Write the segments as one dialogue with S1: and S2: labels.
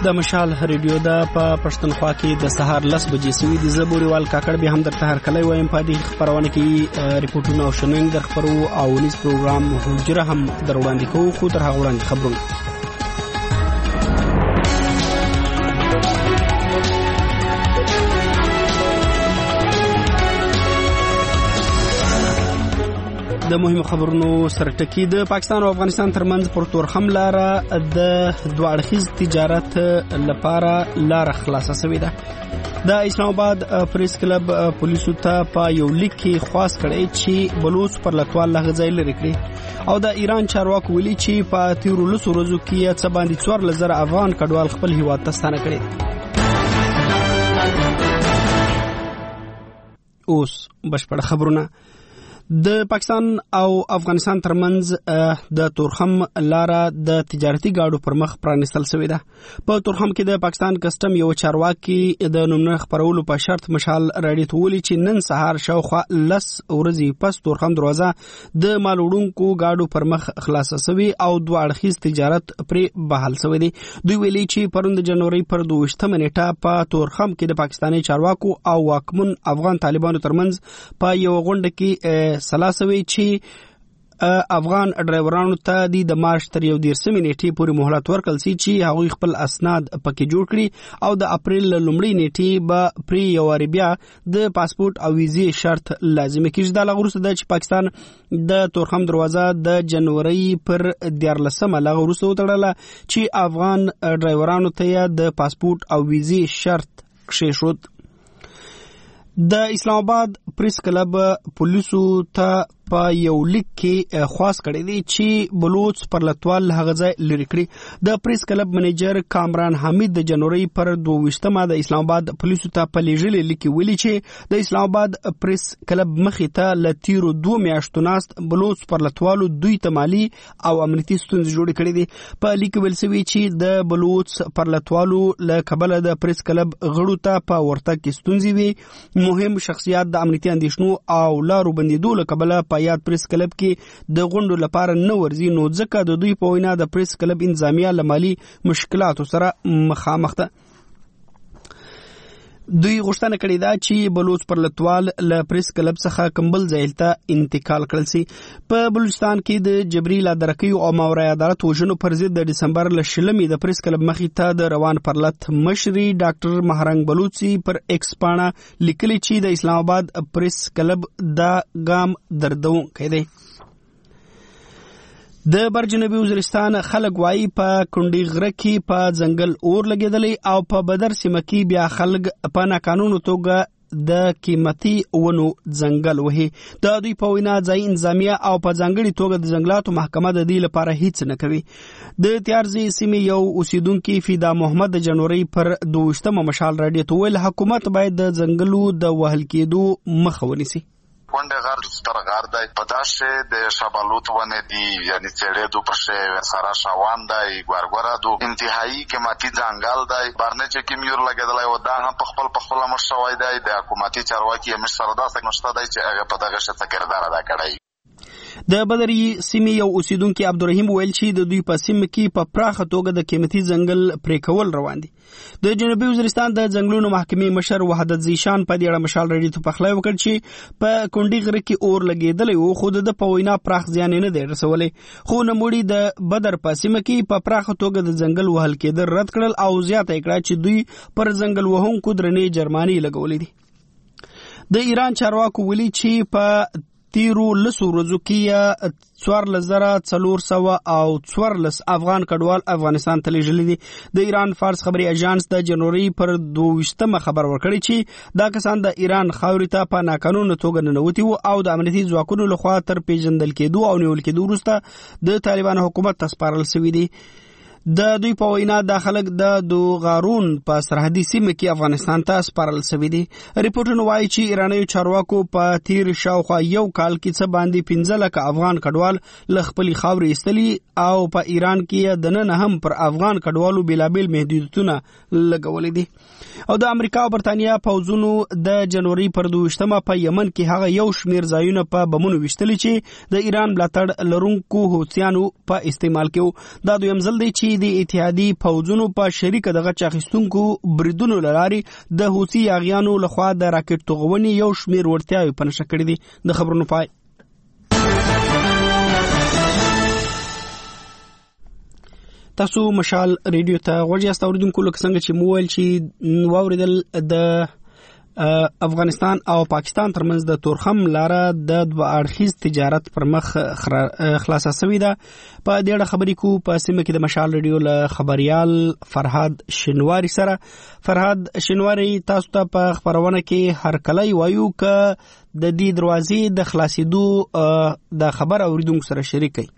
S1: د مشال ریډیو د په پښتونخوا کې د سهار 10 بجې سوي د زبوريوال کاکړ به هم درته هر کله وایم په دې خبرونه کې ریپورتونه او شننګ در خبرو او نیس پروګرام حجره هم در وړاندې کوو خو تر هغه وړاندې خبرونه د مهمو خبرونو سرټکی د پاکستان او افغانستان ترمنځ پر تورخم لار د دوه اړخیز تجارت لپاره لار خلاصه شوې ده. د اسلام آباد پریس کلب پولیسو ته په یو لیک کې خواست کړی چې بلوچ پر لټوال لغځای لري کړي او د ایران چارواکو ویلي چې په تیرو لسو ورځو کې څه باندې 4000 افغان کډوال خپل هیواد ته ستانه کړي. اوس بشپړ خبرونه. د پاکستان او افغانستان ترمنځ د تورخم لار د تجارتي گاډو پر مخ پرانستل شوې ده. په تورخم کې د پاکستان کسٹم یو چارواکي د نومونه خبرولو په شرط مشال راډیو ته ویلي چې نن سهار شاوخوا 10 ورځې پس تورخم دروازه د مال وړونکو گاډو پر مخ خلاصه شوې او دوه اړخیز تجارت پرې بحال شوی دی. دوی ویلي چې پرون د جنوري پر 22 نیټه په تورخم کې د پاکستاني چارواکو او واکمن افغان طالبانو ترمنځ په یو غونډه کې سلاسوي چې افغان ډرایورانو ته د مارچ تر 11 نیټې پورې مهلت ورکړل شي چې هغوی خپل اسناد پکې جوړ کړي او د اپریل لومړۍ نیټې به پری یو بیا د پاسپورت او ویزې شرط لازمي کیږي. د لغورسته د پاکستان د تورخم دروازه د جنوري پر 14 لغورسته وتړله چې افغان ډرایورانو ته د پاسپورت او ویزې شرط کښېښود. د اسلام آباد پریس کلب پولیسو ته په یو لیک کې خواست کړی دی چې بلوچ پر لټوال لغځای لري کړي. د پریس کلب منیجر کامران حمید د جنوري پر 22 د اسلام آباد پولیسو ته په لیږلي لیک ویلي چې د اسلام آباد پریس کلب مخې ته لتیرو 2 میاشتو ناست بلوچ پر لټوالو دوی ته مالی او امنیتي ستونزې جوړې کړې دي. په لیک ویل شوی چې د بلوچ پر لټوالو له کبله د پریس کلب غړو ته په ورتګ کې ستونزې وي. مهم شخصیات د امنیتي اندېښنو او لارو بندیدو له کبله په یاد پریس کلب کې د غونډو لپاره نه ورځي نو ځکه د دوی په وینا د پریس کلب انظامیه له مالي مشکلاتو سره مخامخ ده. دوی غوښتنه کړې ده چې بلوچ پر لټوال له پریس کلب څخه کمبل ځای ته انتقال کړل شي. په بلوچستان کې د جبري لادرکیو او ماورای عدالت وژنو پر ضد د دسمبر ل 16 د پریس کلب مخې ته د روان پرلط مشري ډاکټر مهرنګ بلوچي پر ایکس پاڼه لیکلي چې د اسلام آباد پریس کلب دا ګام دردونکی دی. د برجنوبي وزیرستان خلک وایي په کونډي غره کې په ځنګل اور لګېدلی او په بدر سیمه کې بیا خلک په ناقانونه توګه د قیمتي ونو ځنګل وهي. د دوی په وینا ځای انظامیه او په ځانګړي توګه د ځنګلاتو محکمه د دې لپاره هیڅ نه کوي. د تیارزي سیمې یو اوسیدونکي فیدا محمد د جنوري پر 22 مشال راډیو ته ویل حکومت باید د ځنګلو د وهل کېدو مخه ونیسي.
S2: ونده غار ستر غار دی پداشه د شابالوت ونه دی یعنی چړې دو پرشه سارا شاوان دی ګورګورا دو انتهایی قیمتي ځنګل دی برنه چې کیمیور لګیدلای و دا هم په خپل مر شوی دی د حکومتي چارواکي هم سره داسې نشته دی چې هغه په دغه شته کردار ادا کړی.
S1: د بدري سیمې یو اوسیدونکي عبدالرحیم ویل چې د دوی په سیمه کې په پراخه توګه د قیمتي ځنګل پرې کول روان دي. د جنوبي وزیرستان د ځنګلونو محکمې مشر وحدت زیشان په دې اړه مشال راډیو ته پخلی وکړ چې په کونډي غره کې اور لګېدلی و خو د په وینا پراخ زیان نه دی رسولی. خو نوموړي د بدر په سیمه کې په پراخه توګه د ځنګل وهل کېدل رد کړل او زیاته یې کړه چې دوی پر ځنګل وهونکو درنې جرمانې لګولې دي. د ایران چارواکو ویلي چې په تیرو لسو ورځو کې 1400 او 14 افغان کډوال افغانستان ته لیږلي دي. د ایران فارس خبري اژانس د جنوري پر 22 خبر ورکړی چې دا کسان د ایران خاورې ته په ناقانونه توګه ننوتي وو او د امنیتي ځواکونو لخوا تر پیژندل کېدو او نیول کېدو وروسته د طالبانو حکومت ته سپارل شوي دي. د دوی په وینا د خلک د دوغارون په سرحدي سیمه کې افغانستان ته سپارل شوي دي. ریپورټونه وایي چې ایرانیو چارواکو په تیر شاوخوا یو کال کې څه باندې 15 لکه افغان کډوال له خپلې خاورې ایستلي او په ایران کې دننه هم پر افغان کډوالو بیلابیل محدودیتونه لګولي دي. او د امریکا او برتانیا پوځونو د جنوري پر 22 په یمن کې هغه یو شمیر ځایونه په بمونو وشتلي چې د ایران ملاتړ لرونکو حوثیانو په استعمال کې. دا دویم ځل دی چې د اتحادی پوځونو په شریک دغه چاخستونکو بریدونو لاري د حوثي یاغیانو لخوا د راکټ توغونې یو شمیر ورتیاوي په نشه کړې دي. د خبرونو پای. تاسو مشال ریډیو ته غوږ یاست اوریدونکو، لکه څنګه چې مو ویل چې واوریدل د افغانستان او پاکستان ترمنځ د تورخم لاره د دوه اړخیز تجارت پر مخ خلاصه شوې ده. په دې اړه خبرې کو په سیمه کې د مشال ریډیو له خبريال فرهاد شینواری سره. فرهاد شینواری، تاسو ته په خبرونه کې هر کله وایو ک د دې دروازې د خلاصېدو د خبر اوریدونکو سره شریک کړئ.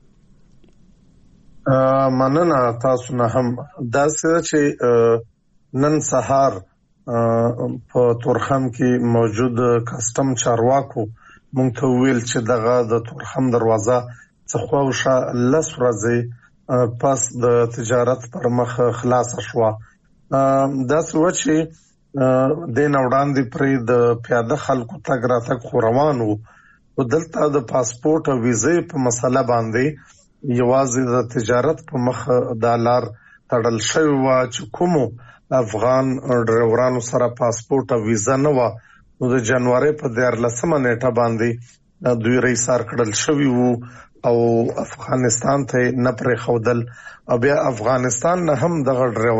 S3: مننه تاسو نه هم داسې چې نن سهار په تورخم کې موجود کسٹم چارواکو مونږ ته ویل چې دغه د تورخم دروازه څخوشه لس ورځې پس د تجارت پر مخ خلاص شو. داسې و چې د نوړاندې پرې د پیاده خلکو تګ راتګ روانو او دلته د پاسپورت او ویزې په مسله باندې یوازې د تجارت په مخ د لار تړل شوی و چې کومو افغان ډرایورانو سره پاسپورت او ویزا نه و نو د جنوري په 14 نیټه باندې دوی رئیسار کړل شوی وو او افغانستان ته نه پرې خودل. او بیا افغانستان نه هم د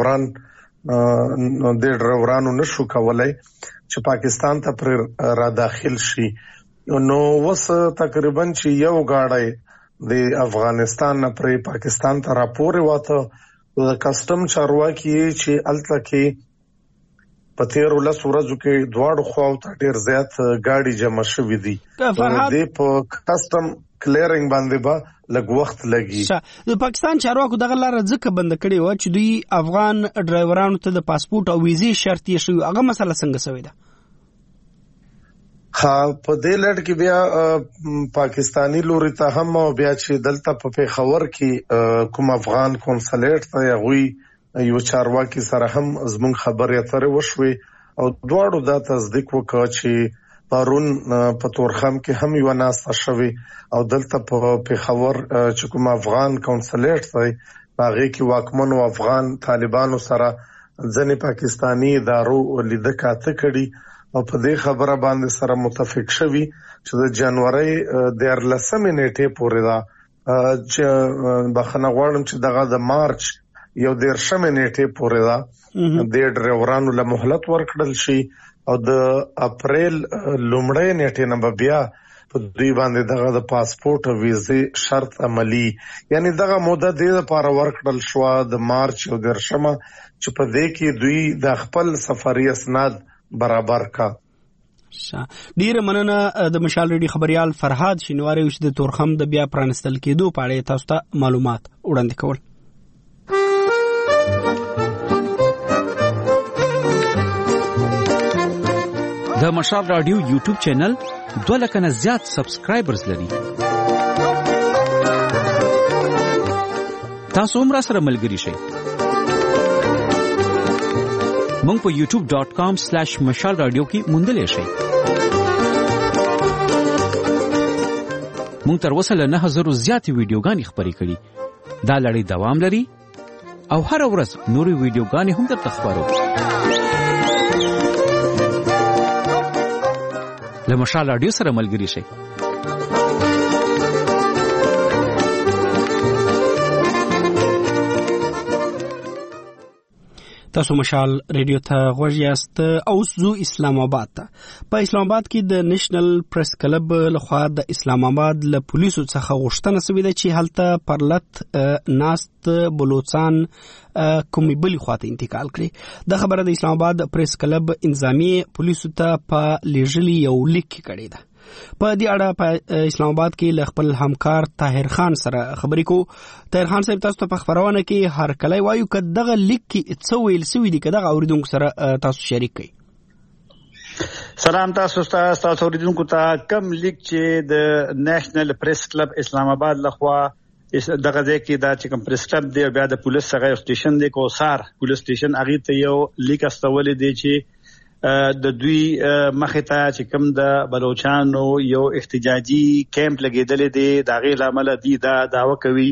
S3: ډرایورانو نشو کولای چې پاکستان ته پر را داخل شي. نو وس تقریبا چې یو گاډي د افغانستان نه پر پاکستان ته راپور واته د کسٹم چارواکي چې الته کې په 13 ورځو کې دواړو خواو ته ډیر زیات گاډي جمع شوې دي. د په کسٹم کلیرینګ باندې به لږ وخت لګي.
S1: د پاکستان چارواکو دغه لار ځکه بند کړي و چې دوی افغان ډرایورانو ته د پاسپورت او ویزې شرط یې شوی. هغه مسله څنګه شوې ده؟
S3: په دې لړ کې بیا پاکستانی لوري ته هم بیا چې دلته په پیښور کې کوم افغان کنسولیټ ته یوي یو چارواکي سره هم زموږ خبرې اترې وشوي او دواړو دا تصدیق وکړ چې پرون په تورخم کې هم یو ناسته شوی او دلته په پیښور چې کوم افغان کنسولیټ دی هغه کې واکمنو افغان طالبانو سره ځنې پاکستانی ادارو لیدل کاته کړي او په دې خبره باندې سره متفق شوي چې د جنوري 14 نیټه پورې دا چې بخنه غواړم چې دغه د مارچ 11 نیټه پورې دا د ډرایورانو له مهلت ورکړل شي او د اپریل لومړۍ نیټه نه بیا په دوی باندې دغه د پاسپورت او ویزې شرط عملی یعنی دغه موده د لپاره ورکړل شو د مارچ 11 چې په دې کې دوی د خپل سفري اسناد برابر کا.
S1: ډیره مننه د مشال ریډي خبريال فرهاد شینواری چې د تورخم د بیا پرانستل کېدو په اړه تاسو ته معلومات وړاندې کول.
S4: د مشال رادیو یوټیوب چینل 2 لک نه زیات سبسکرایبرز لري. تاسو هم را سره ملګری شئ. مونږ په youtube.com/مشال رادیو کې موندلې شئ. مونږ تر اوسه له 9000 زیاتې ویډیوګانې خپرې کړې. دا لړۍ دوام لري او هر ورځ نورې ویډیوګانې هم درته خپرو. له مشال رادیو سره ملګری شئ.
S1: تاسو مشال ریډیو ته غوږ یاست. اوس زو اسلام آباد ته. په اسلام آباد کې د نېشنل پریس کلب لخوا د اسلام آباد له پولیسو څخه غوښتنه شوې ده چې هلته پرلط ناست بلوچستان کومې بلې خواته انتقال کړي. دا خبره د اسلام آباد پریس کلب انضامي پولیسو ته په لیږلي یو لیک کې کړې ده. په دې اړه په اسلام آباد کې له خپل همکار طاهر خان سره خبرې کو. طاهر خان صاحب، تاسو ته په خبرونه کې هر کله وایو چې دغه لیک کې څه ویل سوي دي، کله اوریدونکو سره تاسو شریک کړئ.
S5: سلام تاسو اوریدونکو ته. کم لیک چې د نېشنل پریس کلب اسلام آباد لخوا دغه ځکه دا چې کوم پریس کلب دی بیا د پولیس سره سټیشن دی کوثر پولیس سټیشن هغه ته یو لیک استولې دی چې د دوی مخه ته چې کوم د بلوچستانو یو احتجاجي کیمپ لګیدل دي دا غیر عمل دي دا داوا کوي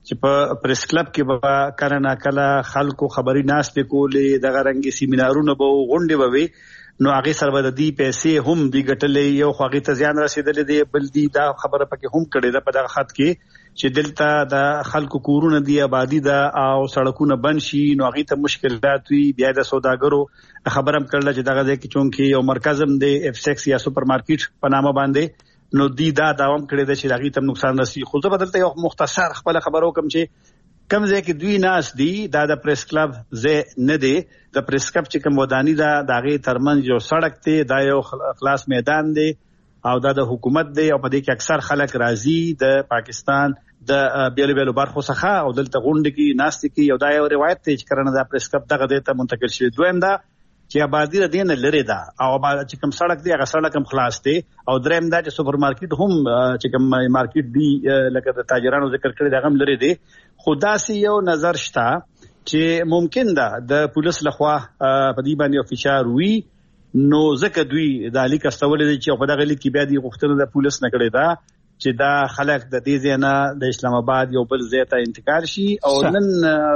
S5: چې په پریس کلب کې به کله نه کله خلکو خبري ناشته کولې دغه رنګي سیمینارونه به غونډې به وي نو هغه سره د دې پیسې هم دی ګټلې یو خو هغه ته زیان رسیدلې دی بل دی دا خبره پکې هم کړې ده په دغه خط کې چې دلته د خلکو کورونه دی آبادی ده او سړکونه بند شي نو هغه ته مشکلات وي بیا د سوداګرو خبره هم کړل چې دغه ځکه چونکی یو مرکز هم دی F6 یا سوپر مارکیټ په نامه باندې نو دی دا داوم کړی دی چې هغه ته نقصان رسي خو زه بدلته یو مختصر خپل خبرو کوم چې کم ځای کې دوی ناس دي دا د پریس کلب ځای نه دی د پریس کلب چې کوم ودانی دا دغه ترمن یو سړک دی دا یو خلاص میدان دی او دا د حکومت دی او په دې کې اکثر خلک راضي د پاکستان د بیلو بیلو برخو څخه او دلته غونډه کې ناس کې یو دا یو روایت دی چې کرنه د پریس کلب دغه د ته منتقل شي دویم دا چې آبادی د دین لري دا او چې کوم سړک دی هغه سړک هم خلاص دی او دریم دا چې سوپر مارکیټ هم چې کوم مارکیټ دی لکه د تاجرانو ذکر کړی دا هم لري دی خدا سي یو نظر شته چې ممکن ده د پولیس لخوا په دې باندې افیشار وي نو ځکه دوی د لیک استول دي چې په دغه لیک کې بیا د غوښتنه د پولیس نه کړی دا چې دا خلک د دې ځای نه د اسلام آباد یو بل ځای ته انتقال شي او نن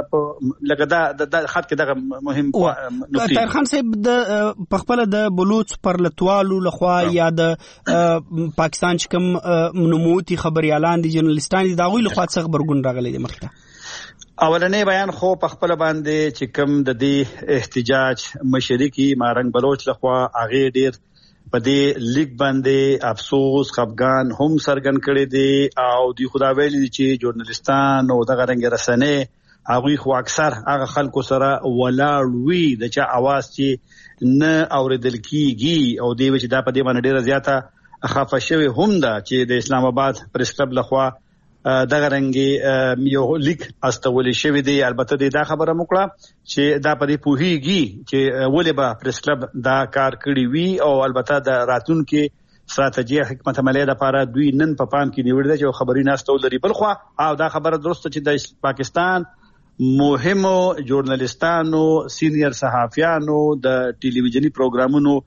S5: لکه دا خط کې دغه مهم نقطه
S1: طاهر خان صاحب د پخپل د بلوچ پرلتوالو لخوا یا د پاکستان چې کوم نموتي خبريالان دي جرنالستان دي دا غوي لخوا څخه خبرګون راغلي دي مخته
S5: اولنې بیان خو پخپل باندې چې کوم د دې احتجاج مشرکی مارنګ بلوچ لخوا هغه ډیر په دې لیک باندې افسوس خفګان هم سرګن کړي دي او دی خدا ویلي چې ژورنالستان او دغه رنګ رسنۍ هغه خو اکثر هغه خلکو سره ولاړ وي د چا आवाज چې نه اوریدل کیږي او دی چې دا په دې باندې ډیره زیاته خفه شوی هم ده چې د اسلام آباد پریس کلب لخوا دغه رنګي یو لیک استول شوی دی البته دا خبره وکړه چې دا په دې پوهیږي چې ولې به پریس کلب دا کار کړی وي او البته د راتلونکو ستراتیژي حکمت عملیه لپاره دوی نن په پام کې نیول دي چې خبري ناستو لري بل خو او دا خبره درسته چې د پاکستان مهمو ژورنالستانو سینیئر صحافیانو د ټلویزیونی پروګرامونو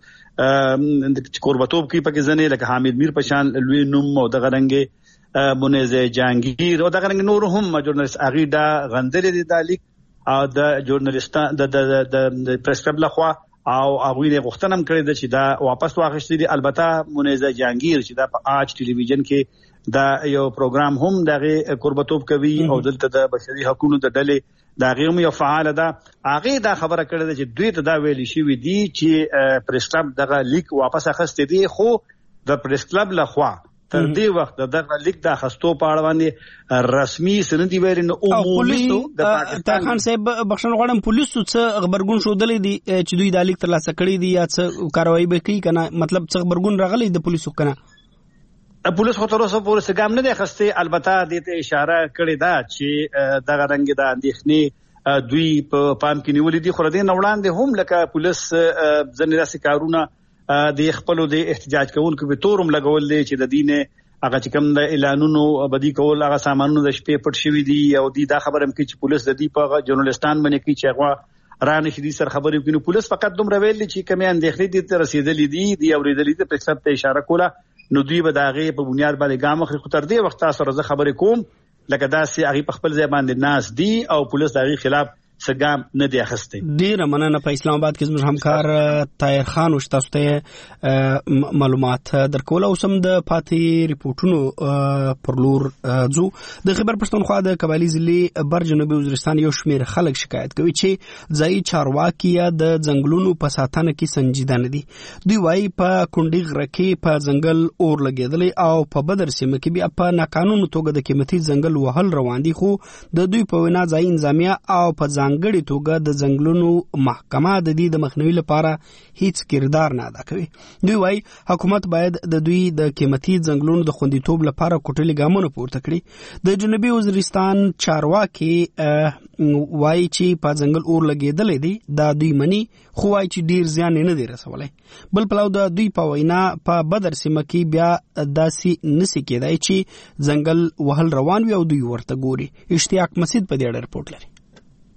S5: قربتوب کې پکې ځنه لکه حامد میر پشان لوی نوم او دغه رنګي منیزه جهانگیر او دغه رنګ نور هم ژورنالیست اغي دا غندلې دي د لیک او د ژورنالیستان د پریس کلب لخوا او هغه د غوښتنم کړی د چې دا واپس واخیستي دي البته منیزه جهانگیر چې دا په آج ټلویزیون کې دا یو پروګرام هم دغه قربتوب کوي او دلته د بشري حقوقو د ډلې دا غوښم یو فعال ده هغه دا خبره کړې ده چې دوی ته دا ویلي شوی دي چې پریس کلب دغه لیک واپس اخیستي دي خو د پریس کلب لخوا تر دې وخت دغه لیک د خستو په اړه باندې رسمي سندي ویل نو عمومي
S1: د پاکستان خان صاحب بخښنه غواړم پولیسو څه خبرګون شودلې دي چې دوی د لیک ترلاسه کړی دي یا څه کاروایی به کوي کنه مطلب څه خبرګون راغلي د پولیسو کنه
S5: پولیس خو تر اوسه پورې څه ګام نه دی خسته البته دې ته اشاره کړې ده چې دغه رنګ د اندېښنې دوی په پام کې نیولې دي خو ردین وړاندې هم لکه پولیس ځنې راسي کارونه د خپل د احتجاج کوونکو به تورم لګول دي چې د دینه هغه چې کوم د اعلانونو بدی کول هغه سامانونو د شپې پټ شوی دي او دی دا خبره هم کوي چې پولیس د دې په ژورنالستان باندې کوي چې هغه رانه شي دي سر خبرې کوي پولیس فقط دومره ویل چې کمی اندېښنې دي ته رسیدلې دي دی اوریدلې ته په څه ته اشاره کوله نو دوی به داغه په بنیاد باندې ګام اخلي خو تر دې وخت سره زه خبرې کوم لکه دا سي هغه په خپل ځای باندې ناس دي او پولیس داغه خلاف سګام نه دی اخسته
S1: ډیر مننه په اسلام آباد کې زموږ همکار طاهر خان وشته ته معلومات درکول او سم د پاتې ریپورتونو پرلور ځو د خبر پښتونخوا د قبایلی ضلع بر جنوبي وزیرستان یو شمیر خلک شکایت کوي چې ځای چارواکي د ځنګلونو په ساتنه کې سنجیده نه دي دوی وايي په کونډي غره کې په ځنګل اور لګیدلې او په بدر سیمه کې بیا په ناقانونه توګه د قیمتي ځنګل وهل روان دي خو د دوی په وینا ځای انتظامیه او په ځانګړي توګه د ځنګلونو محکمه د دې د مخنیوي لپاره هیڅ کردار نه ادا کوي دوی وايي حکومت باید د دوی د قیمتي ځنګلونو د خوندیتوب لپاره کوټلي ګامونه پورته کړي د جنوبي وزیرستان چارواکي وايي چې په ځنګل اور لګیدلې دي دا دوی مني خو وايي چې ډیر زیان نه دی رسولای بل پلاو د دوی په وینا په بدر سیمه کې بیا داسې نسی کېدای چې ځنګل وهل روان وي او دوی ورته ګوري اشتیاق مسجد په دې اړه رپورټ لري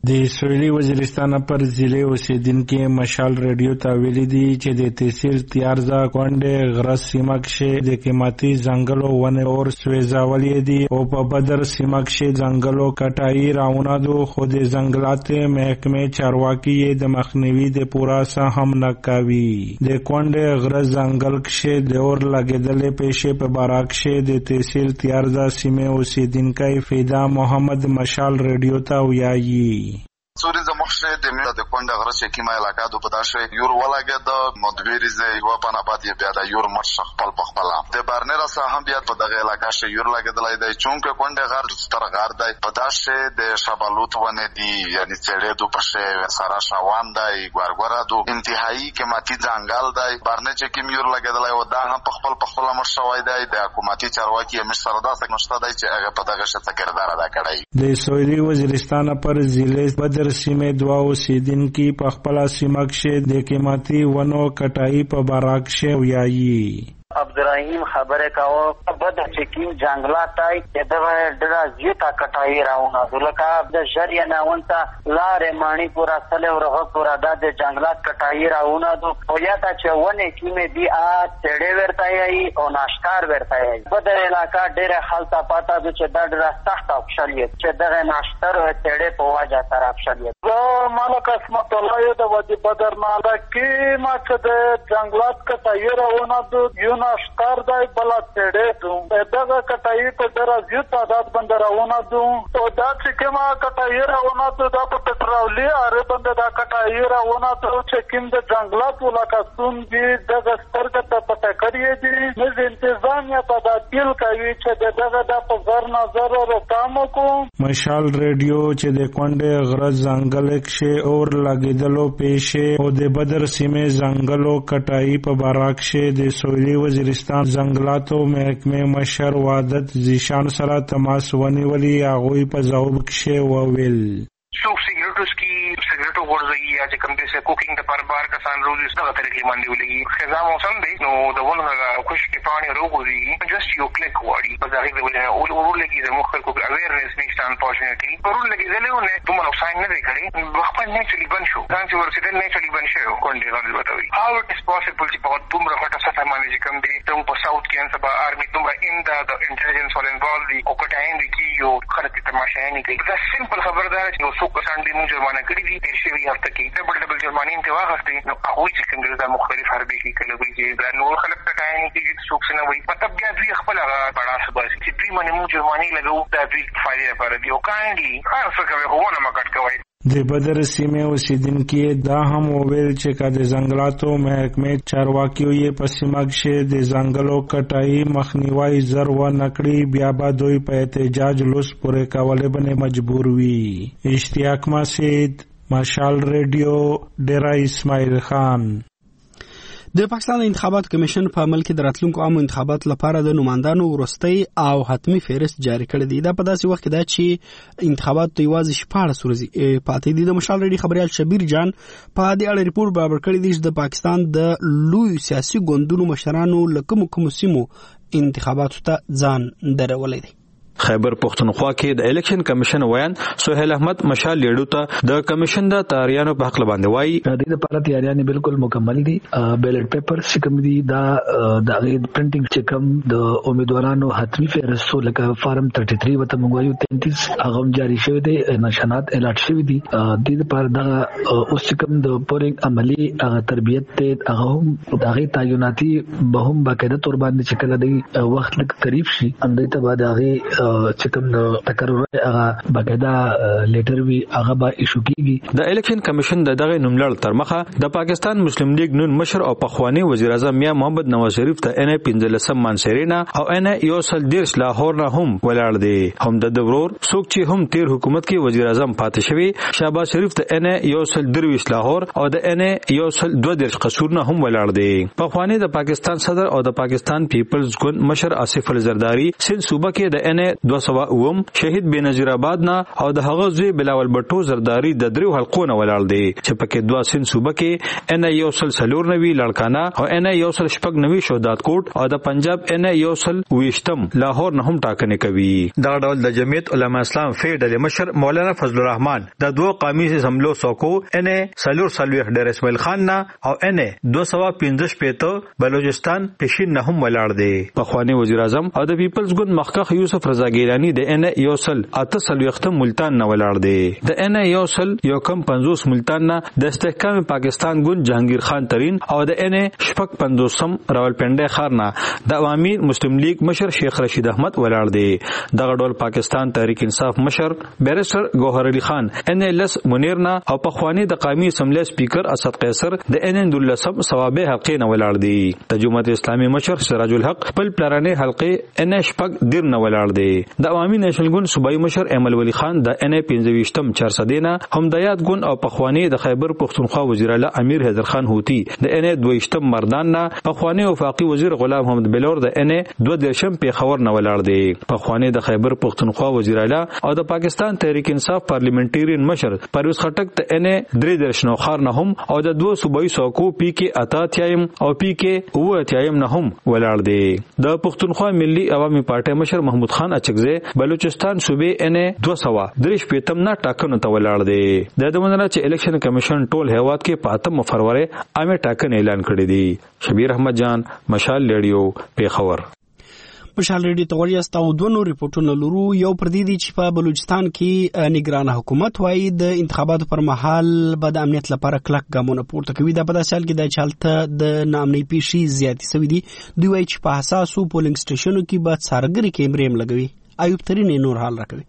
S6: د سویلي وزیرستان پر ضلع اوسیدونکو مشال ریډیو ته ویلي دي چې د تحصیل تیارزا کونډه غره سیمه کې د قیمتي ځنګلو ونه اور سوځولې دي او په بدر سیمه کې ځنګلو کټای راونه دو خو د ځنګلات محکمه چارواکي د مخنیوي د پورا سه هم نه کوي د کونډه غره ځنګل کې د اور لګیدلې پېښې په بارک کې د تحصیل تیارزا سیمه اوسیدونکو فیدا محمد مشال ریډیو ته ویایي
S2: سوري زمخشه د میرا د کونډه غره چې کیما علاقه د پداشه یور ولګه د مدبیری زه یو په نبات بیا د یور مرش خپل پخپلا د بارنر سره هم بیا په دغه علاقه شه یور لګیدلای دی چونکه کونډه غر ستر غر دی پداشه د شبالوت ونه دی یعنی چړې دو پښه سارا شاوان دی ګورګورا دو انتهایی قیمتي ځنګل دی بارنه چې کیم یور لګیدلای و دا هم خپل مرش وای دی د حکومتي چارواکي مش سره دا څنګه نشته دی چې هغه په دغه شته کردار ادا کړی
S6: د سویلي وزیرستان پر ضلع بدر سیمه دوا اوسیدونکو په خپل سیمه کې د قیمتي ونو کټای په بارک کې ویایي
S7: عبدالرحیم خبره کاوه بدر چې کیم جنگلات آی دغه ډېر زیاته کټای راونه دلته د شریعه ناونتا لارې مانی پورا سله ورغه پورا د جنگلات کټای راونه دو او یا ته چې ونه کیمه دی ا تړې ورتای او ناشکار ورتای بدر علاقہ ډېر خلطه پاتا چې د ډېر سخت افشلیت چې دغه ناشتر تړې په واجه تر افشلیت مالک اسمت الله د ودی بدر مالا کی ما چې د جنگلات کټای راونه دو ناشکار دی بلا تړې دو دغه کټای په درازي تعداد باندې راونه دو او دا چې کومه کټای راونه دو دا په پټراولي اره باندې دا کټای راونه دو چې کوم د جنگلات ولاکستون دي دغه سترګه ته پټه کړی دي نو انتظامیه په دا تل کوي چې دغه د په زر نظر روکامو کو
S6: مشال ریډیو چې د کونډه غره ځنګل کې اور لګیدلو پېښه او د بدر سیمه ځنګلو کټای په بارک کې د سویلي وزیرستان ځنګلاتو محکمه مشر وادت زیشان سره تماس ونیولي هغوی په ځواب کې وویل
S8: څوک سیګریټوس کې سیګریټو ورځي یا چې کوم څه کوکینګ د پربار کسان روزي څنګه طریقې باندې ولګي خزا موسم دی نو د ونه خوش کې پانی روغوري جست یو کلیک وړي په ځای کې ولې ورولګي د مخ کو اویرنس نشته انفورچونټلی ورولګي زله دومره ساين نه کړي خپل نیچرلی بن شو ځان چې ورسېدل نیچرلی بن شو کونډه غوړي وتاوي هاو اټ از پوسیبل چې په دومره غټه سطح باندې کوم دی ته په ساوث کې ان سبا ارمي دومره ان د انټيليجنس ول انوالو دي او کټاین دي کیو خلک تماشا نه کوي دا سمپل خبردار چې څوک کسان دې موږ جرمانه کړی دي تیر شوی هفته کې ډبل جرمانه ته واغستې نو هغه چې کوم د مختلف حربي کې کله وی چې دا نور خلک کټاین کې څوک څنګه وي مطلب بیا دوی خپل بڑا سبا چې دوی باندې موږ جرمانه لګو دا دوی فائدې لپاره دی او کاندي هر څه کوي هو نه مکټ کوي
S6: د بدر سیمه اوسیدونکو دا هم ویل چې کله ځنګلاتو محکمه چارواکي یې په سیمه کې د ځنګلو کټای مخنیوي زر و نکړي بیا به دوی په احتجاج لوس پورې کولای باندې مجبور وي اشتیاق مسعود مشال ریډیو ډیرا اسماعیل خان
S1: د پاکستان انتخابات کمیشن په عمل کې د راتلونکو عامو انتخابات لپاره د نوماندانو وروستي او حتمی فهرست جاری کړی دی. دا په داسې وخت کې دا چې انتخابات ته یوازې 14 ورځې پاتې دي. د مشال ریډي خبريال شبیر جان په دې اړه ریپورت برابر کړی دی چې د پاکستان د لوی سیاسي ګوندونو مشرانو لکه کوم سیمو انتخاباتو ته ځان درولې دي.
S9: خیبر پختونخوا کې د الیکشن کمیشن ویان سہیل احمد مشال لیډو ته د کمیشن د تاریانو په حق باندې وایي
S10: د دې لپاره تیاریاں بالکل مکمل دي. بیلټ پیپرز چې کوم دي دا د پرنټینګ چې کوم د امیدوارانو حتمی فهرست لکه فارم 33 وته موږ 33 هغه جاری شوی دي نشانات الاټ شوی دي د دې لپاره دا اوس چې کوم د پورینګ عملی تربیت ته هغه دغه تعیناتي به هم باقاعده تور باندې چې کله دی وخت لک قریب شي اندې ته بعد هغه چې کوم تقرر هغه باقاعده لیټر وی هغه به ایشو کیږي. د
S9: الیکشن کمیشن دغه نوملړ تر مخه د پاکستان مسلم لیگ نون مشر او پخوانی وزیر اعظم میاں محمد نواز شریف ته ان 15 منصرینا او ان یوسل دیرش لاهور نه هم ولاړ دي. هم د دورور څوک چې هم تیر حکومت کې وزیر اعظم پاتې شوی شهباز شریف ته ان یوسل درویش لاهور او د ان یوسل 22 قصور نه هم ولاړ دي. پخوانی د پاکستان صدر او د پاکستان پیپلز ګوند مشر آصف الزرداری سند صوبه کې د ان 209 شهید بنظیر آباد نه او د هغه زوی بلاول بټو زرداری د دریو حلقونه ولاړ دی چې پکې 2 سین صوبه کې ان یوسل سلور نوي لړکانا او ان یوسل شپږ نوي شهادت کوټ او د پنجاب ان یوسل ویشتم لاهور نه هم ټاکنې کوي. دا ډول د جمعیت علما اسلام فیډل مشر مولانا فضل الرحمن د دوه قومي سملو سوکو ان سلور سلوي ډیر اسماعیل خان نه او ان 215 پېته بلوچستان پېشین نه هم ولاړ دی. پخوانی وزیر اعظم او د پیپلز ګوند مخکخ یوسف رضا ګیلانی د ان یوسل اتصل وختم ملتان نه ولاړ دی. د ان یوسل یو کم 50 ملتان نه د استحکام پاکستان ګوند جهانگیر خان ترین او د ان شپک 50 راولپنډي خار نه د عوامي مسلم لیگ مشر شیخ رشید احمد ولاړ دی. دغه ډول پاکستان تحریک انصاف مشر بیرسټر ګوهر علي خان ان لس منیر نه او پخوانی د قومي اسمبلی سپیکر اسد قیصر د ان دلسم ثوابه حلقې نه ولاړ دی. د جماعت اسلامي مشر سراج الحق خپل پلانې حلقې ان شپک دیر نه ولاړ دی. د عوامي نېشنل ګوند صوبایي مشر ایمل ولی خان د ان 25م 400 نه هم د یاد ګوند او پخوانی د خیبر پختونخوا وزیر اعلی امیر حیدر خان هوتی د ان 22م مردان نه پخوانی وفاقي وزیر غلام محمد بلور د ان 22م پیښور نه ولاړ دی. پخوانی د خیبر پختونخوا وزیر اعلی او د پاکستان تحریک انصاف پارلیمنټریان مشر پرویز خټک د ان 3 خار نه هم او د دوه صوبایي سوکو پی کې اتاتیم او پی کې اواتیم نه هم ولاړ دی. د پختونخوا ملي عوامي پارټي مشر محمود خان اچکزه بلوچستان صوبې ان 203 پېتم نه ټاکنو ته ولاړ دی. د دمنه چې الیکشن کمیشن ټول هیواد کې 5 فروری عامه ټاکنې اعلان کړې دي. شبیر احمد جان مشال ریډیو پیښور.
S1: مشال ریډیو ته وړاندې تاسو دوه نور ریپورتونه لرو. یو پر دې چې په بلوچستان کې نگران حکومت وايي د انتخاباتو پر مهال به د امنیت لپاره کلک ګامونه پورته کوي. دا په داسې حال کې د چالت د نامنۍ پیښې زیاتې شوې دي. دوی وايي چې په حساسو پولینګ سټیشنونو کې به څارګري کیمرې لګوي. ایوب ترين نور حال راکوي.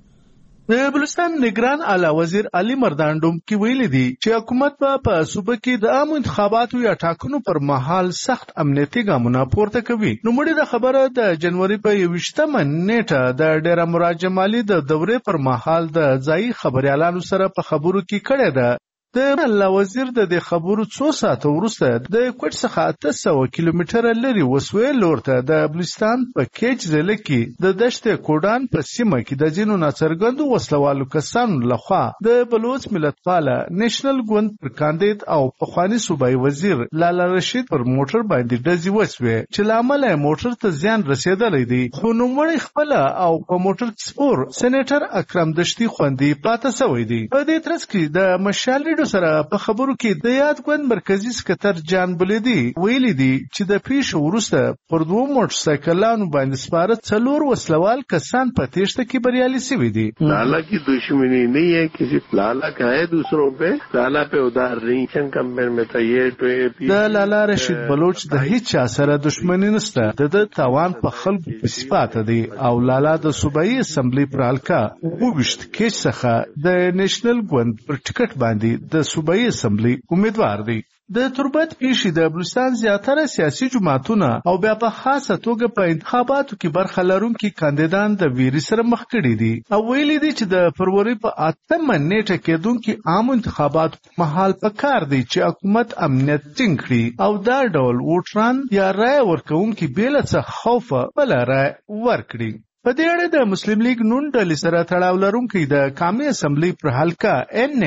S11: د بلوچستان نگران اعلی وزیر علي مردانډوم کې ویل دي چې حکومت په صوبه کې د عام انتخاباتو یا ټاکنو پر مهال سخت امنیتي ګامونه پورته کوي. نو مړي د خبره د جنوري په 20مه نیټه د ډیره مراد جمالي د دورې پر مهال د ځای خبريالانو سره په خبرو کې کړه ده. د الله وزیر د خبرو 2 ساعت وروسته د کوټ څخه 800 کیلومتره لري وسوې لورته د بلوچستان په کېج ضلع کې د دشت کوډان په سیمه کې د جنو ناڅرګندو وسلوالو کسانو لخوا د بلوچ ملتپال نېشنل ګوند پر کاندید او پخوانی صوبایي وزیر لالا رشید پر موټر باندې ډزې وسوې چې لامل موټر ته زیان رسیدلی دی. خو نوموړی خپل او په موټر سپور سېنیټر اکرم دشتي خوندي پاتې شوی دی. په دې ترڅ کې د مشال سره په خبرو کې د یاد ګوند مرکزی سکتر جان بلیدي ویلي دي چې د پیښو وروسته پر 2 موټر سایکلانو باندې سپاره 4 وسلوال کسان په تېښته کې بریالي شوي دي.
S12: لالا کی دشمنی نہیں ہے کسی لالا کا ہے دوسروں پہ لالا پہ ادھر ریشن کمپین میں تھا یہ
S11: د لالا رشید بلوچ د هیڅ چا سره دشمنی نشته. د توان په خلکو په صفات دي او لالا د صوبایي اسمبلی پر حلقه وګشت کې څخه د نېشنل ګوند پر ټیکټ باندې د صوبایي اسمبلی امیدوار دی. د تربت پیښې د بلوچستان زیاتره سیاسي جماعتونه او بیا په خاصه توګه په انتخاباتو کې برخه لرونکي کاندیدان د ویري سره مخ کړي دي او ویلي دي چې د فروری په 8مه نیټه کېدونکي عام انتخاباتو په مهال پکار دی چې حکومت امنیت ټینګ کړي او دا ډول ووټران یا رای ورکوونکي بې له څه خوفه بله رای ورکړي. په دې اړه د مسلم لیگ نون ډلې سره تړاو لرونکي د قومي اسمبلی پر حلقه ان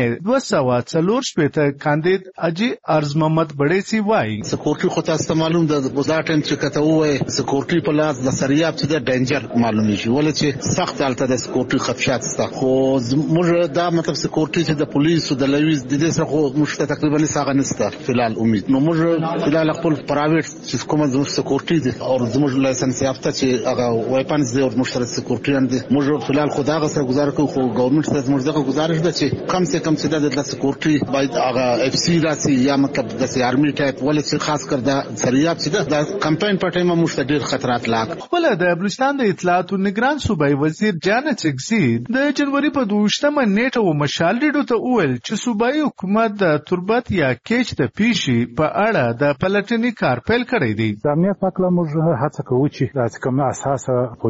S11: 240 کاندید اجي ارز محمد بډېسي وایي
S13: سکیورټي خو تاسو معلوم ده بوزا ټیم چې کته وای سکیورټي په لاس د سریاب چې د ډینجر معلوم شي ولې چې سخت حالت د سکیورټي خدشات ستا خو موږ دا مطلب سکیورټي چې د پولیسو د لویز د دې سره خو مشته تقریبا ساغه نسته فلال امید نو موږ فلال خپل پرایویټ چې کوم زموږ سکیورټي دي او زموږ لایسنس یافته چې هغه وایپنز دي او مشترک سکیورټي دي موږ فلال خدا غسر گزار کوو خو ګورنمنت ته موږ دغه گزارش ده چې کم سے کم څه د سکیورټي باید هغه اف سی راسي یا مطلب د آرمي ټایپ ولې خاص کر د سریاب چې د کمپاین په ټایم موږ ته ډیر خطرات لاګ.
S11: خپل د بلوچستان د اطلاعات او نگران صوبایي وزیر جان چکزي د جنوري په 22مه نیټه و مشال ریډیو ته وویل چې صوبایي حکومت د تربت یا کېچ د پیښې په اړه د پلټنې کار پیل کړی دی.
S14: د امنیت په اړه موږ هڅه کوو چې د کومه اساسه پولینګونه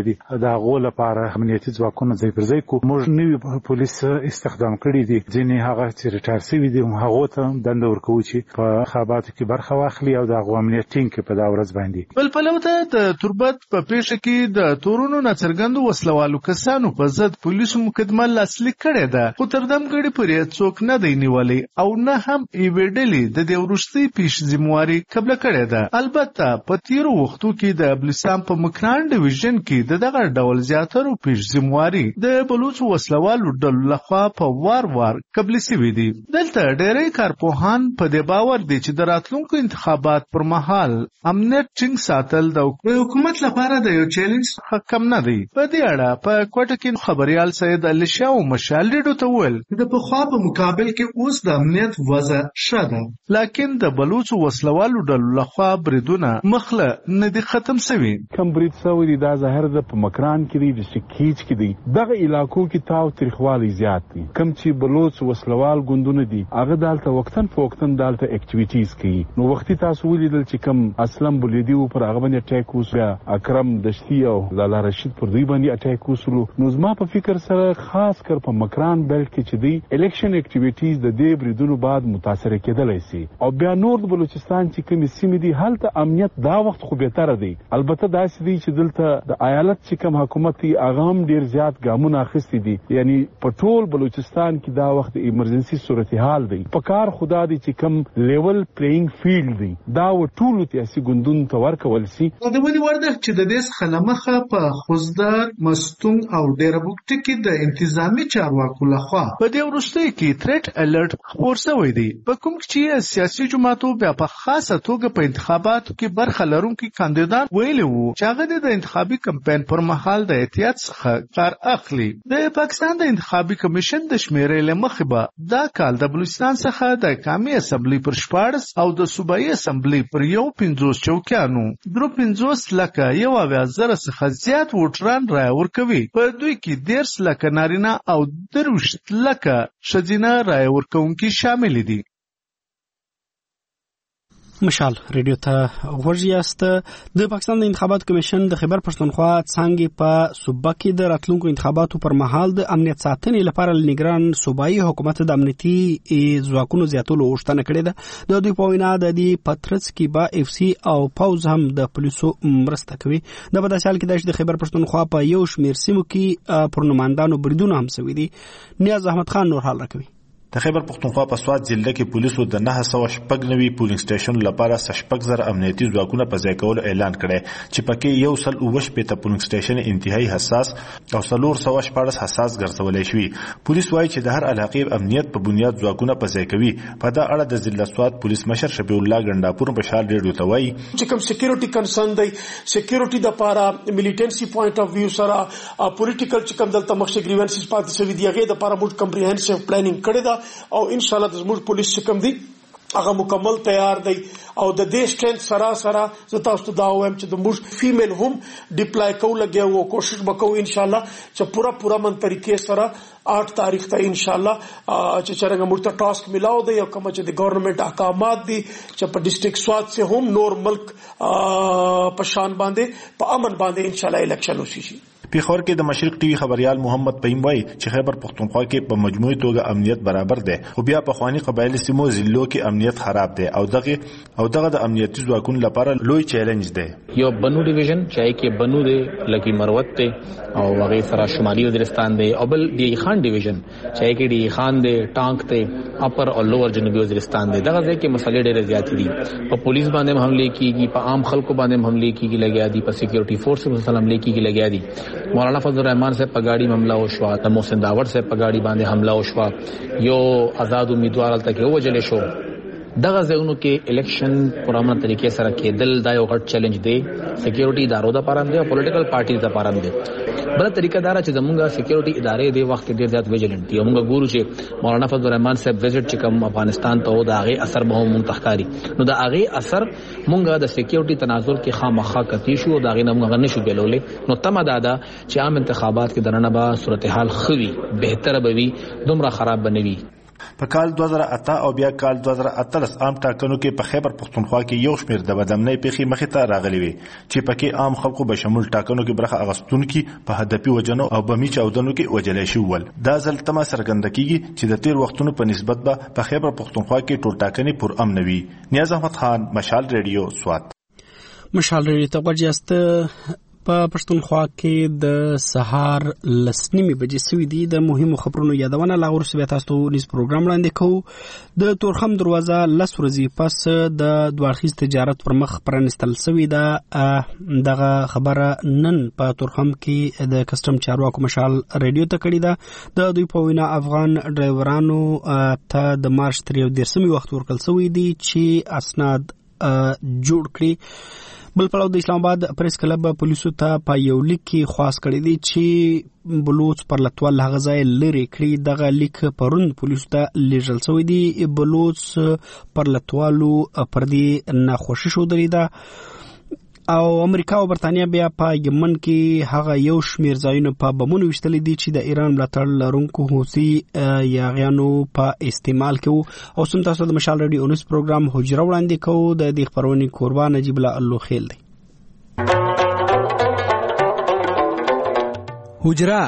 S14: ځایونه دي دا غو لپاره امنیتي ځواکونه ځای پر ځای کو موږ نوی پولیس استخدام کړی دي ځینې هغه چې ریټایر شوي دي هغه ته دنده ورکوي چې په خاباتو کې برخه واخلي او د امنیت ټینګ په دا ورځ باندې
S11: بل پلوته د تربت په پیښه کې د تورونو ناڅرګندو وسلوالو کسانو په ضد پولیسو مقدمه لاسلیک کړې ده خو تر دمګړي پورې څوک نه دی نیولي او نه هم ایویډلې د دې وروستي پیش ذمہواري قبل کړې ده البته په تیرو وختو کې د ابلیسام په مکران ډیویژن کې دغه ډول زیاترو پیش ذمہواري د بلوچ وسلوالو ډلو لخوا په وار قبل شوي دي دلته ډېری کارپوهان په دې باور دي چې د راتلونکو انتخابات پر مهال امنیت ټینګ ساتل د حکومت لپاره د یو چیلنج څخه کم نه دی په دې اړه په کوټه کې خبريال سید علي شاه او مشال لیډو ته ویل د پخوا په مقابل کې اوس د امنیت وضع ښه ده لکن د بلوچ وسلوالو ډلو لخوا بریدونه مخله نه دي ختم شوي
S14: کم برید شوی دی دا ظاهر د په مکران کې دی د سکیچ کې دی دغه علاقو کې تاو تاریخوالي زیات دي کم چې بلوچ وسلوال ګوندونه دي هغه دالته وختن فوختن دالته اکټیویټیز کوي نو وختي تاسو ولیدل چې کم اسلم بلیدي او پر هغه باندې اٹیک وسو اکرم دشتی او لالا رشید پر دوی باندې اٹیک وسو نو زما په فکر سره خاص کر په مکران بیلټ کې چې دی الیکشن اکټیویټیز د دې بریدونو بعد متاثر کېدلای شي او بیا نور د بلوچستان چې کوم سیمې دي هلته امنیت دا وخت خو به تر دی البته دا سدي چې دلته د ایالت چې کوم حکومت اغام ډیر زیات ګامونه اخیستي دي یعنی په ټول بلوچستان کې دا وخت ایمرجنسي صورتحال دی په کار خدا دی چې کوم لیول پلیینګ فیلډ دی دا و ټول سیاسي ګوندونو ته ورکول شي
S11: د ونی ورده چې د دې خلمخه په خوزدار مستون او ډیربوکټ کې د انتظامی چارواکو لخوا په دې وروستي کې تریټ الرټ خبر شوی دی په کوم چې سیاسي جماعتو بیا په خاصه توګه په انتخاباتو کې برخه لرونکي کاندیدان ویلي وو چې هغه د انتخابي کمپاین پر مهال د احتیاط څخه کار اخلي د پاکستان د انتخابي کمیشن د شمیرې له مخې به دا کال د بلوچستان څخه د قومي اسمبلی پر 14 او د صوبایي اسمبلی پر 15 چوکیانو 53 لکه 1,000 څخه زیات ووټران رای ورکوي په دوی کې 10 لکه نارینه او 30 لکه ښځینه رای ورکوونکي شامل دي
S1: مشال ریډیو ته ورجیاست د پاکستان د انتخابات کمیشن د خیبر پښتونخوا څنګه په صوبه کې د راتلونکو انتخاباتو پر مهال د امنیت ساتنې لپاره لنګران صوبایي حکومت د امنیتي ځواکونو زیاتولو غوښتنه کړې ده د دوی په وینا د دې پترڅ کې با اف سی او پوز هم د پولیسو مرسته کوي د په داسې حال کې د خیبر پښتونخوا په یو شمیر سیمو کې پر نمائندانو بریدونه هم شوي دي نیاز احمد خان نور حال راکوي
S15: د خیبر پښتونخوا په سواد ضلع کې پولیسو د 990 پولینګ سټیشن لپاره 16,000 امنیتي ځواکونه په ځای کولو اعلان کړی چې پکې 120 پولینګ سټیشن انتهایی حساس او 414 حساس ګرځولای شوی پولیس وایي چې د هر علاقې امنیت په بنیاد ځواکونه په ځای کوي په دا اړه د ضلع سواد پولیس مشر شفیع الله ګنداپور په شال ریډیو ته وایي
S16: چې کوم سکیورټي کنسرن دی سکیورټي د لپاره ملیټنسي پوینټ اف ویو سره پولیټیکل چې کوم دلته مخکې گریوانسز پاتې شوی دی هغه د لپاره موږ کمپریهنسیو پلانینګ کړی دا او ان شاء الله د زموږ پولیس کوم دی هغه مکمل تیار دی او د دې سټرنث سره زه تاسو ته دا وایم چې د موږ فیمیل هم ډیپلای کوو لګیا وو کوشش وکړو ان شاء الله چې پورا من طریقې سره 8 تاریخ ته ان شاء الله چې څنګه موږ ته ټاسک ملاو دی او کوم چې د ګورنمنت احکامات دي چې په ډیسټریکټ سواد سے هم نور ملک په شان باندې په امن باندې ان شاء الله الیکشن وشي
S15: پیښور کې د مشرق ټي وي خبريال محمد پهیم وایي چې خیبر پښتونخوا کې په مجموعي توګه امنیت برابر دی خو بیا په خواني قبایلی سیمو ضلعو کې امنیت خراب دی او دغه د امنیتي ځواکونو لپاره لوی چیلنج دی
S17: یو بنو ډیویژن چې کې بنو دی لکی مروت ته او هغه سره شمالي وزیرستان دی او بل دی خان ډیویژن چې کې دی خان دی ټانک ته اپر او لوور جنوبي وزیرستان دی دغه ځکه مسلې ډېرې زیات دي په پولیس باندې حمله کیږي په عام خلکو باندې حمله کیږي لګیا دي په سکیورټي فورس باندې حمله کیږي لګیا دي مولانا فضل الرحمن سے پگاڑی معاملہ وشوا د محسن داور سے پگاڑی باندې حمله وشوا یو آزاد امیدوار تل کې وجل شو دغه ځایونو کې الیکشن په امن طریقې سره کېدل دا یو غټ چیلنج دی سکیورټي ادارو د پاره دی او پولیټیکل پارټیز د پاره دی بل طریقه دار چې زموږه سکیورټي ادارې دی وخت ډیر زیات ویجلنت دي موږ ګورو چې مولانا فضل الرحمن صاحب وزټ چې کوم افغانستان ته دا هغه اثر به هم منتخکاری نو دا هغه اثر موږ د سکیورټي تنازل کې خامخا کتی شو دا هغه موږ نشو ګلولې نو تمه دادا چې عام انتخابات کې درنه با صورتحال خوي بهتر بوي دومره خراب بنوي
S15: په کال 2008 او بیا کال 2013 عام ټاکنو کې په خیبر پختونخوا کې یو شمېر د بدامنۍ پیښې مخې ته راغلي وي چې پکې عام خلکو به شمول ټاکنو کې برخه اخیستونکي په هدفي وجنو او بمي چاودنو کې وجلې شوي ول. دا ځل تمه څرګنده کیږي چې د تیر وختونو په نسبت به په خیبر پختونخوا کې ټول ټاکنې پر امن وي. نیاز احمد خان، مشال ریډیو، سوات.
S1: مشال ریډیو ته غوښیاست. په پښتونخوا کې د سهار لسنیمې بجې سوي دي. د مهمو خبرونو یادونه لا ورسره بیا تاسو نیز پروګرام وړاندې کوو. د تورخم دروازه 10 ورځې پس د دوه تجارت پر مخ پرانستل سوي ده. دغه خبره نن په تورخم کې د کسټم چارواکو مشال ریډیو ته کړې ده. د دوی په وینا افغان ډرایورانو ته د مارچ 13 وخت ورکړل سوی دي چې اسناد جوړ کړي. بل پلو د اسلام آباد پریس کلب پولیسو ته په یو لیک کې خواست کړی دی چې بلوچ پر لټوال هغه ځای لري کړی. دغه لیک پرون پولیسو ته لیږل شوی دی. بلوچ پر لټوالو پر دې ناخوشي ښودلې ده او امریکا او برتانیا بیا په یمن کې هغه یو شمیر ځایونه په بمونو وشتلې دي چې د ایران ملاتړ لرونکو حوثي یاغیانو په استعمال کې. او سم تاسو د مشال ریډیو اونس پروګرام حجره وړاندې کوو. د دې خبرونې کوربه نجیب الله الله خیل دی.
S18: حجره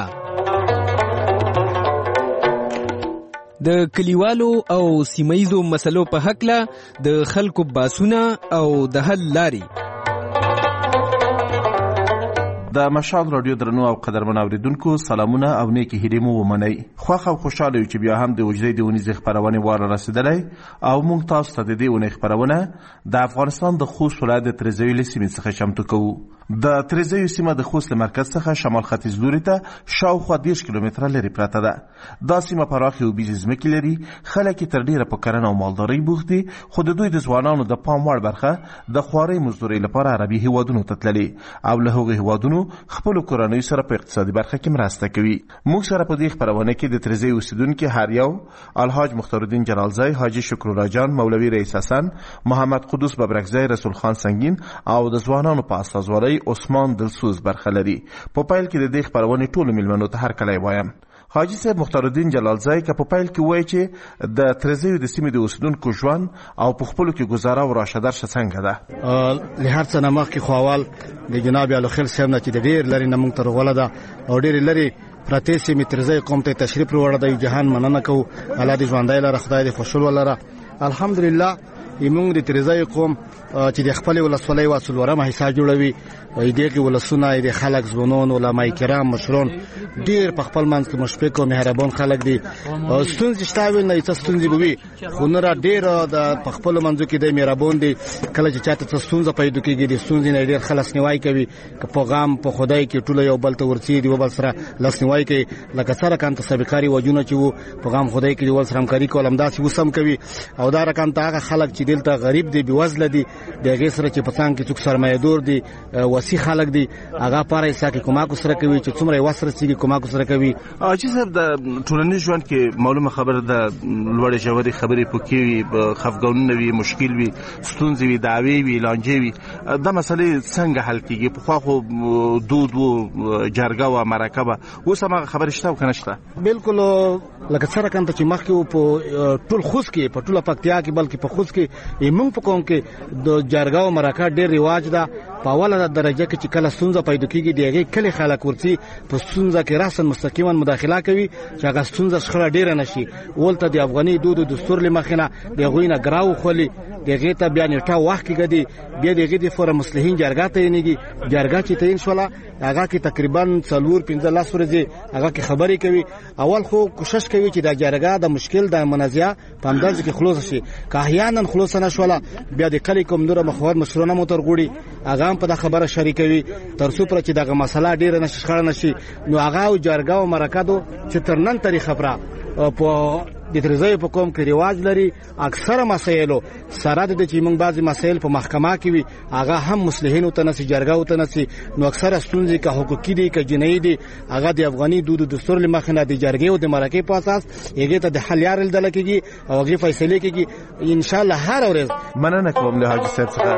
S18: د کلیوالو او سیمایزو مسلو په حق له د خلکو باسونه او د حل لاري.
S19: د مشال رادیو درنو او قدرمن اوریدونکو سلامونه او نیکی هیلې مو ومنئ. خوښ او خوشاله یو چې بیا هم د وجدې د ونیزې خبرونه واره رسیدلی او موږ تاسو ته د دې ونې خبرونه د افغانستان د خوست ولایت د تریزوي له سیمې څخه چمتو کوو. د تریزوي سیمه د خوست له مرکز څخه شمال ختیځ لوري ته شاوخوا 10 کیلومتره لرې پرته ده. دا سیمه پراخې اوبیزې ځمکې لري. خلک یې تر ډیره په کرنه او مالدارۍ بوخت دي، خو د دوی د ځوانانو د پام وړ برخه د خوارۍ مزدورۍ لپاره عربي هیوادونو ته تللي او له هغو هیوادونو خپل کورنۍ سره په اقتصادي برخه کې مرسته کوي. موږ سره په دې خبرونه کې د تریزوي اوسیدونکي هر یو الحاج مختارالدین جلالزی، حاجی شکرالله جان، مولوي رئیس حسن، محمد قدوس ببرکزی، رسول خان سنگین او د ځوانانو په استازولۍ عثمان دلسوز برخه لري. په پیل کې د دې خبرونې ټولو میلمنو ته هرکلی وایم. حاجی صاحب مختارالدین جلالزی که په پیل کې وایي چې د تریزوي د سیمې د اوسیدونکو ژوند او په خپلو کې ګزاره او راشدرشه څنګه ده؟
S20: له هر څه نه مخکې خو اول د جناب الخیل صاحب نه چې د ډېر لرې نه موږ ته راغله ده او ډېرې لرې پرتې سیمې تریزوي قوم ته تشریف راوړی دی. جهان مننه کوو. الله دې ژوندی لره، خدای دې خوشحال ولره. الحمدلله موږ د تریزوي قوم چې د خپل ولسوالۍ وا څلورمه حصہ جوړوي. دغه ولسونه د خلک ځوانان، علماء کرام، مشران ډیر په خپل منځ کې مشفق او مهربان خلک دي. ستونزې شته نه هیڅ ستونزې بوي، خو نه ډیر د په خپل منځ کې د مهربان دي. کله چې چاته څه ستونزه پیدا کیږي د ستونزې نه ډیر خلاص نیوای کوي. که په غام په خدای کې ټول یو بل ته ورسي دی وبل سره لاس نیوای کوي. لکه سره کانت سابقاري وجونه چې وو په غام خدای کې ول سره همکاري کولم داسې وسم کوي. او دا رقم ته هغه خلک چې دلته غریب دي، بيوزله دي، دغه سره چې پسان کې څوک سرمایه‌دار دي، وسی خلک دي، هغه پاره یې ساکي کومه کو سره کوي چې څومره وسره چې کومه کو سره کوي.
S19: چې صاحب د ټولنیز ژوند کې معلومه خبره ده لوړې ژورې خبرې پکې وي، خفګانونه وي، مشکل وي، ستونزې وي، دعوی وي، لانجې وي. دا مسلې څنګه حل کیږي؟ په خو دود او جرګه او مرکبه اوس هم خبرې شته او کنه شته؟
S20: بالکل لکه سره کنه چې مخکې په ټول خوست کې په ټوله پکتیا کې بلکې په خوست کې موږ په کوم کې د جرګه او مرکه ډېر رواج ده. په اوله درجه کې چې کله ستونزه پیدا کیږي دغه کله خلک ورسي په ستونزه کې راسن مستقیما مداخله کوي چې هغه ستونزه شخړه ډیره نشي. ولته د افغاني دود او دستور لمخینه دغه نه ګراو خولي دغه ته بیا نیټه وخت کې غدي بیا دغه د فور مصلحین جرګه ته نیږي. جرګه چې ته ان شاء الله هغه کې تقریبا 4-15 ورځې هغه کې خبرې کوي. اول خو کوشش کوي چې د جرګه د مشکل د منازعه په انداز کې خلاص شي. که احیانا خلاص نه شوله بیا د کلی کوم نور مخور مشرونه موتر ګوړي هغه په خبره شریکوي تر څو پر چې دغه مسله ډیره نشي خړ نشي. نو هغه جرګه او مرکه چې تر نن تاریخ خبره په د تریزوي په کوم کې رواج لري. اکثره مسایلو سره د چې موږ بعضی مسایل په محکمه کې وي هغه هم مصلحین ته نسی جرګه ته نسی. نو اکثره ستونزې که حقوقي دي که جنایي دي هغه د افغاني دود او دستور لمخې نه د جرګې او د مرکې په اساس هغه ته د حل لارې لیدل کېږي او هغه فیصله کېږي ان شاء الله هر ورځ.
S19: مننه کوم له حاجی صاحب څخه.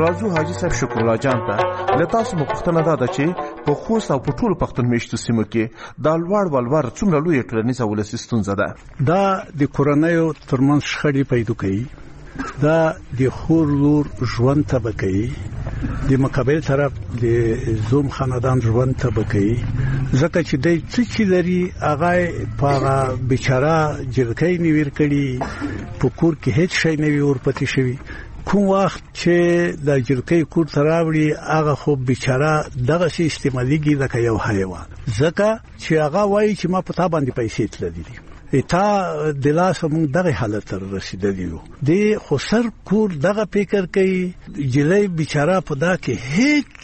S19: راځو حاجی صاحب شکر الله جان ته له تاسو مخکنه ده چې په خوست او په ټولو پښتون میشتو سیمو کې د لوړ ولور څومره لوی ټولنیزه ولسي ستونزه ده.
S21: دا د کورنیو ترمنځ شخړې پیدا کوي، دا د خور لور ژوند تبه کوي، د مقابل طرف د زوم خاندان ژوند تبه کوي، ځکه چې د څه لري هغه په بیچاره جلکې نیور کړي، په کور کې هیڅ شی نه وي ورپاتې شوی. کوم وخت چې د جلکې کور تراوړي هغه خو بیچاره دغه شی استعماليږي لکه یو حیوان، ځکه چې هغه وایي چې ما په تا باندې پیسې تللې تا د لاس موږ دغه حالت تر رسیدلی یو. د خسر کور دغه فکر کوي جلې بیچاره په دا کې هیڅ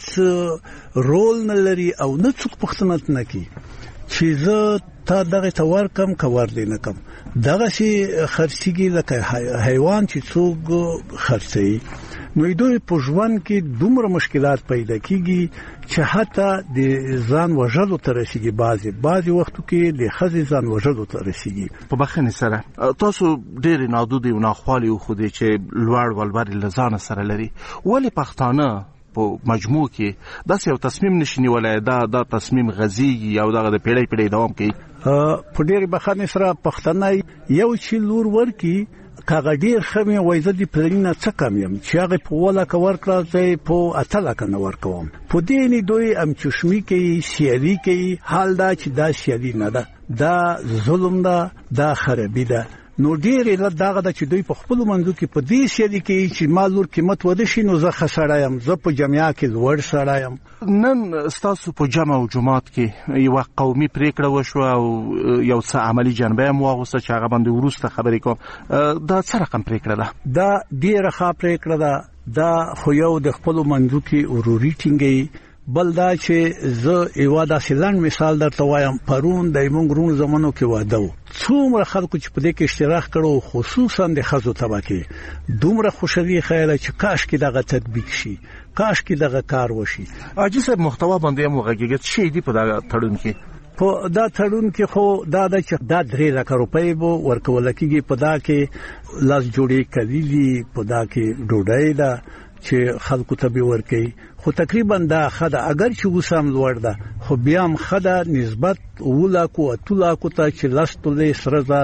S21: رول نه لري او نه څوک پښتنه نه کوي چې زه تا دغه تور کم کور دی نه کم، دغه شي خرڅيږي لکه حیوان چې څوک خرڅي. نو دوی په ژوند کې دومره مشکلات پیدا کیږي چې حتی د ځان وژلو ته رسیږي، بعضي وختو کې د ښځې ځان وژلو ته رسیږي.
S19: په بخښنې سره تاسو ډېر نادود او ناخوالي خو دې چې لوړ ولور لزان سره لري، ولې پښتانه په مجموع کې داسې یو تصمیم نشي نیولای دا تصمیم غزيږي او دغه د پیړۍ دوام کوي؟
S21: په ډېر بخښنې سره پښتانه یو چې لور ورکی کاغه ډیر خمه وایزه دی پلانینه څه کم یم چې هغه په ولا کور کړل ته په اتلا کنه ورکوم په دې نه دوی ام چشمی کې سیالي کې حال دا چې دا سیالي نه ده، دا ظلم ده، دا خرابي ده. نو ډیر له داغه د چې دوی په خپل منځو کې په دې سیالي کې چې مالور قیمت وده شي نو زه خسړایم، زه په جمعیا کې لوړ سړایم.
S19: نن تاسو په جمع او جماعت کې یو قومي پریکړه وشو او یو څه عملی جنبه مو واغوسته چې هغه باندې ورسته خبرې کوم، دا څه رقم پریکړه ده؟
S21: دا ډیره ښه پریکړه ده، دا خو یو د خپل منځو کې وروري ټینګي. بل دا چې زه یو داسې لاند مثال درته وایم، پرون د موږ رون زمانو کې واده و، څومره خلکو چې په دې کې اشتراک کړو، خصوصا د ښځو طبقه دومره خوشالي خیاله چې کاش کې دغه تطبیق شي، کاش کې دغه کار وشي.
S19: اجي صاحب محتوا باندې هم وغږیږي شي دی په دغه تړون کې،
S21: په دا تړون کې خو دا د 3 لک روپۍ وو ورکول کېږي، په دا کې لاس جوړې کلیلی، په دا کې ډوډۍ ده چې خلکو ته به ورکي، خو تقریبا دا خدا اگر چې وسام لوړ ده خو بیا هم خدا نسبت ولاکو اتلاکو ته چې لاستولې سرزار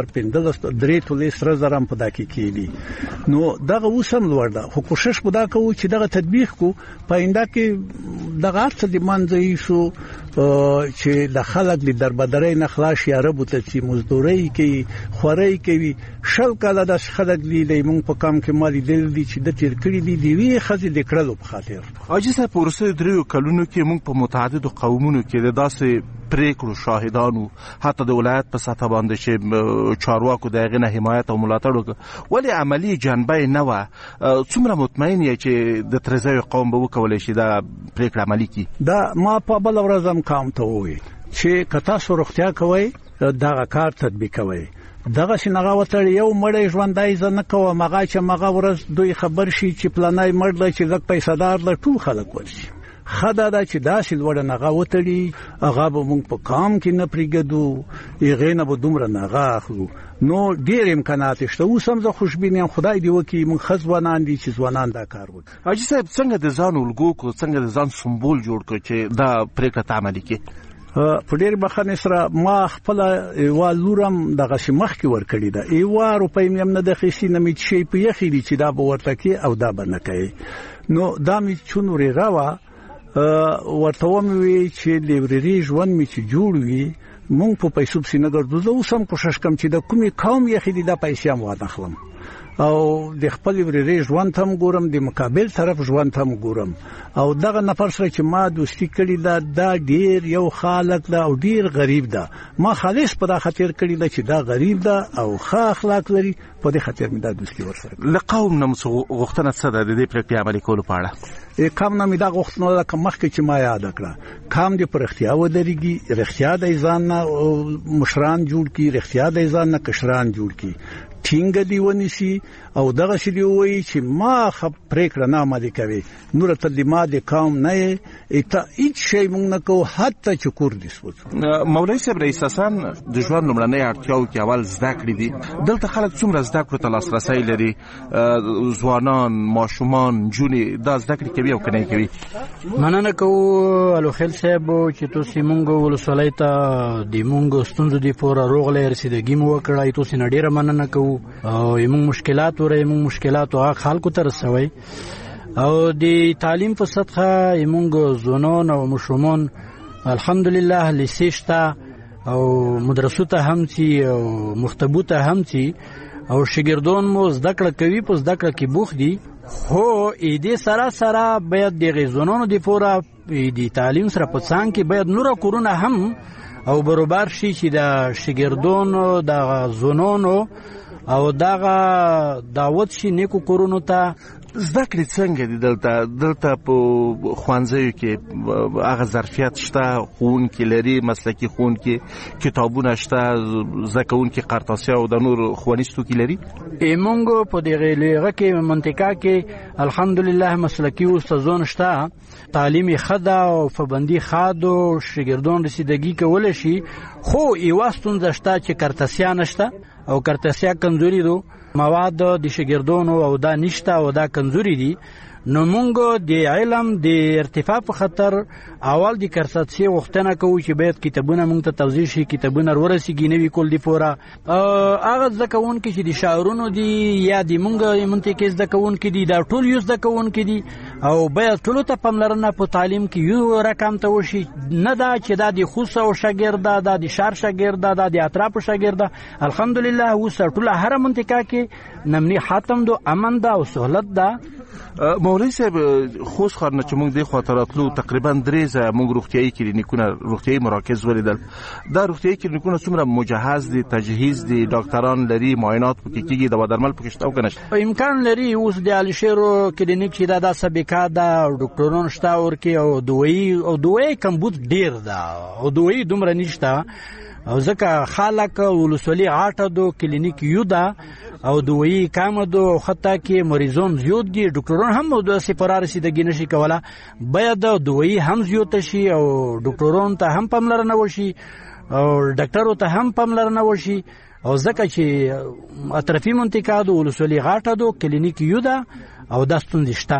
S21: 15 سرزار هم پدا کې کیږي. نو دغه وسام لوړ ده، خو کوشش پدا کوو چې دغه تطبیق کو پاینده کې دغه څه د منځي شو چې د خلک د دربدرۍ نه خلاص یا رب ته چې مزدوري کوي، خوري کوي، شل کاله د خلک دی مونږ په کام کې مالي دي چې د تیر کړی دی وی خزي د کړلو په خاطر.
S19: اجي صاحب په ورسره 3 کلونو کې موږ په متعددو قومونو کې د داسې پریکړو شاهدانو، حتی د ولایت په سطح باندې چې چارواکو دغه نه حمایت او ملاتړ وکړ، ولی عملی جنبه نه و. څومره مطمئن یې چې د ترزوی قوم به وکولای شي دا پریکړه عملی کړي؟
S21: دا ما په بل ورځم قوم ته وې چې کتا سرختیا کوي دا کار تطبیق کوي، دغه شنغه وتر یو مړی ژوندای ز نه کوه، مغه چې مغه ورځ دوی خبر شي چې پلانای مړل چې زک پیسې دار له ټول خلک ورشي. خدا دا چې داسې لوړ نغه وتړي هغه به موږ په کام کې نه پریګدو، یغه نه به دومره نغه اخلو. نو ډیر امکانات شته، اوس هم زه خوشبینم، خدای دی وکي موږ خزوانان دي چې ځوانان دا کار وکړي.
S19: اجي صاحب څنګه د ځان ولګو کو، څنګه د ځان سمبول جوړ کړي چې دا پریکړه عملي کړي؟
S21: په ډېر بخښنې سره ما خپل والورم دغه شمخ کې ور کړی دا ایوا روپۍ مې نه د خېسي نه می شي په یخې دي چې دا به ورته کې او دا به نه کوي. نو دا می چونوري راوا ورته وموي چې لیبرری ژوند می چې جوړ وي مونږ په پیسو سینه ګرځو. زه اوس هم کوشش کوم چې د کومي قوم یخې دي دا پیسې هم واخلم او د خپل لیبرری ژوند هم ګورم، د مقابل طرف ژوند هم ګورم. او دغه نفر سره چې ما دوستی کړی دا ډیر یو خالق دا او ډیر غریب ده، ما خالص په دا خاطر کړی دا چې دا غریب ده او ښه اخلاق لري، په دې خاطر مې دا دوستی ورسره.
S19: لقوم نمس غوښتنه څه ده د دې پریکړې عملي کولو په اړه؟
S21: کام نه مې دا غوښتنه ده کوم مخکې چې ما یاد کړه، کام دې پر اختیا ودرېږي، رښتیا د ځان نه مشران جوړ کی، رښتیا د ځان نه کشران جوړ کی، ټینګ دی ونیسي او دغه شی دی وایي چې ما پریکړه نه عملي کوي نور ته د ما د قوم نه ایته هیڅ شی مونږ نه کوو حتی چې کور دي سوځ.
S19: مولوي صاحب رئیس حسن د ژوند لمړنۍ اړتیاو کې اول زده کړې دي دلته خلک څومره زده کړو ته لاسرسی لري ځوانان ماشومان جونې دا زده کړې کوي او کنه کوي.
S3: مننه کوو الوخیل صاحب چې تاسو مونږ ولسوالۍ ته د مونږ ستونزو دی پوره روغله رسیدګي مو وکړای تاسو نه ډیره مننه کوو او موږ مشکلات او خلکو ته رسوي او د تعلیم په سطحه موږ زونون او مشرومان الحمدلله لیسیشتا او مدرسو ته هم چی او مختبو ته هم چی او شاګردان مو زده کړه کوي په زده کړه کې بوخ دي هو دې سره باید د غزونونو د پوره د تعلیم سره په څنګ کې باید نور کورونه هم او برابر شي چې د شاګردانو د زونونو او دغه دعوت شي نیکو کورونو ته.
S19: زده کړې څنګه دي دلته په ښوونځیو کې هغه ظرفیت شته ښوونکي لري مسلکي ښوونکي کتابونه شته زده کوونکي قرطاسي او د نور ښوونیز توکي لري.
S3: موږ په دغه لغه کې منطقه کې الحمدلله مسلکي استادان شته تعلیم خدا او فبندي خادو شاګردان رسیدګي کول شي خو یو ستونزه شته چې قرطاسي نشته او قرطاسي کمزوري دو مواد د شاګردانو او دا نشته او دا کمزوري دي نو مونږ د علم د ارتفاع په خطر اول د قرطاسي وختنه کوو چې باید کتابونه مونږ ته توضیح شي کتابونه ورسیږي نوی کول دی پورا هغه ځکهون کې چې د شاعرونو دی یا د مونږ منطقې ځکهون کې دی دا ټول یو ځکهون کې دی او باید ټول ته پملرنه په تعلیم کې یو رقم ته وشي نه دا چې دا د خوص او شاګرد د شار شاګرد د اطراف شاګرد الحمدلله اوس ټول هر منطقه کې نمنی حاتم دو امن دا او سہولت دا.
S19: مولوي صاحب خوست ښار نه چې موږ دې خواته راتلو تقریبا 3 موږ روغتیایي کلینیکونه روغتیایي مراکز ولیدل. دا روغتیایي کلینیکونه څومره مجهز دي تجهیز دي ډاکټران لري معاینات پکې کیږي دوا درمل پکې شته او کنه
S3: امکان لري اوس د الشیرو کلینیک چې دا سبیکا دا ډاکټران شته ورکه او دوی کمبود ډیر دا او دوی دومره نشته او ځکه خلک ولسوالي غاټه دو کلینیک یو دا او دوی کام دو خطا کې مریضان زیات دي ډاکټران هم د سپارار رسیدګي نشي کوله باید دوی هم زیات شي او ډاکټران ته هم پملرنه وشي او ډاکټرو ته هم پملرنه وشي او ځکه چې اطرافي منطقه د ولسوالي غاټه دو کلینیک یو دا او د ستونزې شته.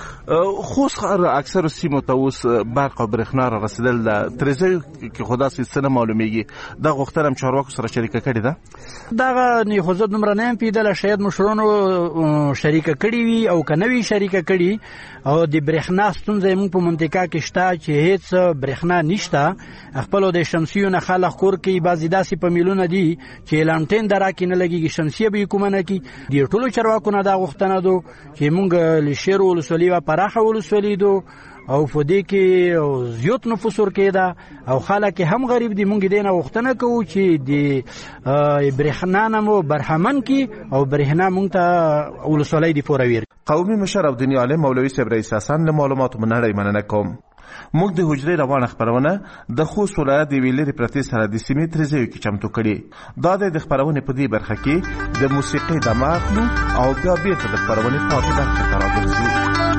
S19: خوست ښار اکثر سیمو ته اوس برق او برېښنا را رسیدل د ترېزیو کې خو داسې څه نه معلومیږي دا غوښتنه هم چارواکو سره شریکه کړې ده.
S3: دغه نه خو زه دومره نه یم پیدله شاید مشرانو شریکه کړې وي او که نه وي شریکه کړي او د برېښنا ستونزه یې مونږ په منطقه کې شته چې هېڅ برېښنا نشته خپلو د شمسیو نه خلک کور کوي بعضې داسې په میلونه دي چې لانټین دره کې نه لګېږي شمسیه به یې کومه نه کړي د ټولو چارواکو نه دا غوښتنه ده چې مونږ لشیر ولسوالي و پراخه ولسوالي دو او فدې کې زیات نفوس ورکېده او خلک هم غریب دي مونږ دې نه غوښتنه کوو چې د برېښنا نه مو برهمن کړي او برېښنا مونږ ته ولسوالۍ دې پوره ویر.
S19: قومي مشر او دیني عالم مولوي صاحب رئیس حسن له معلوماتو مننه مننه کوم. موږ د حجرې روانه خبرونه د خوست ولایت د ویلې پرتی سره د سیمې ترځیو کې چمتو کړي. دا د خبرونه په دې برخه کې د موسیقي د ماخلو او بیا بیرته د خبرونه په برخه کې راځي.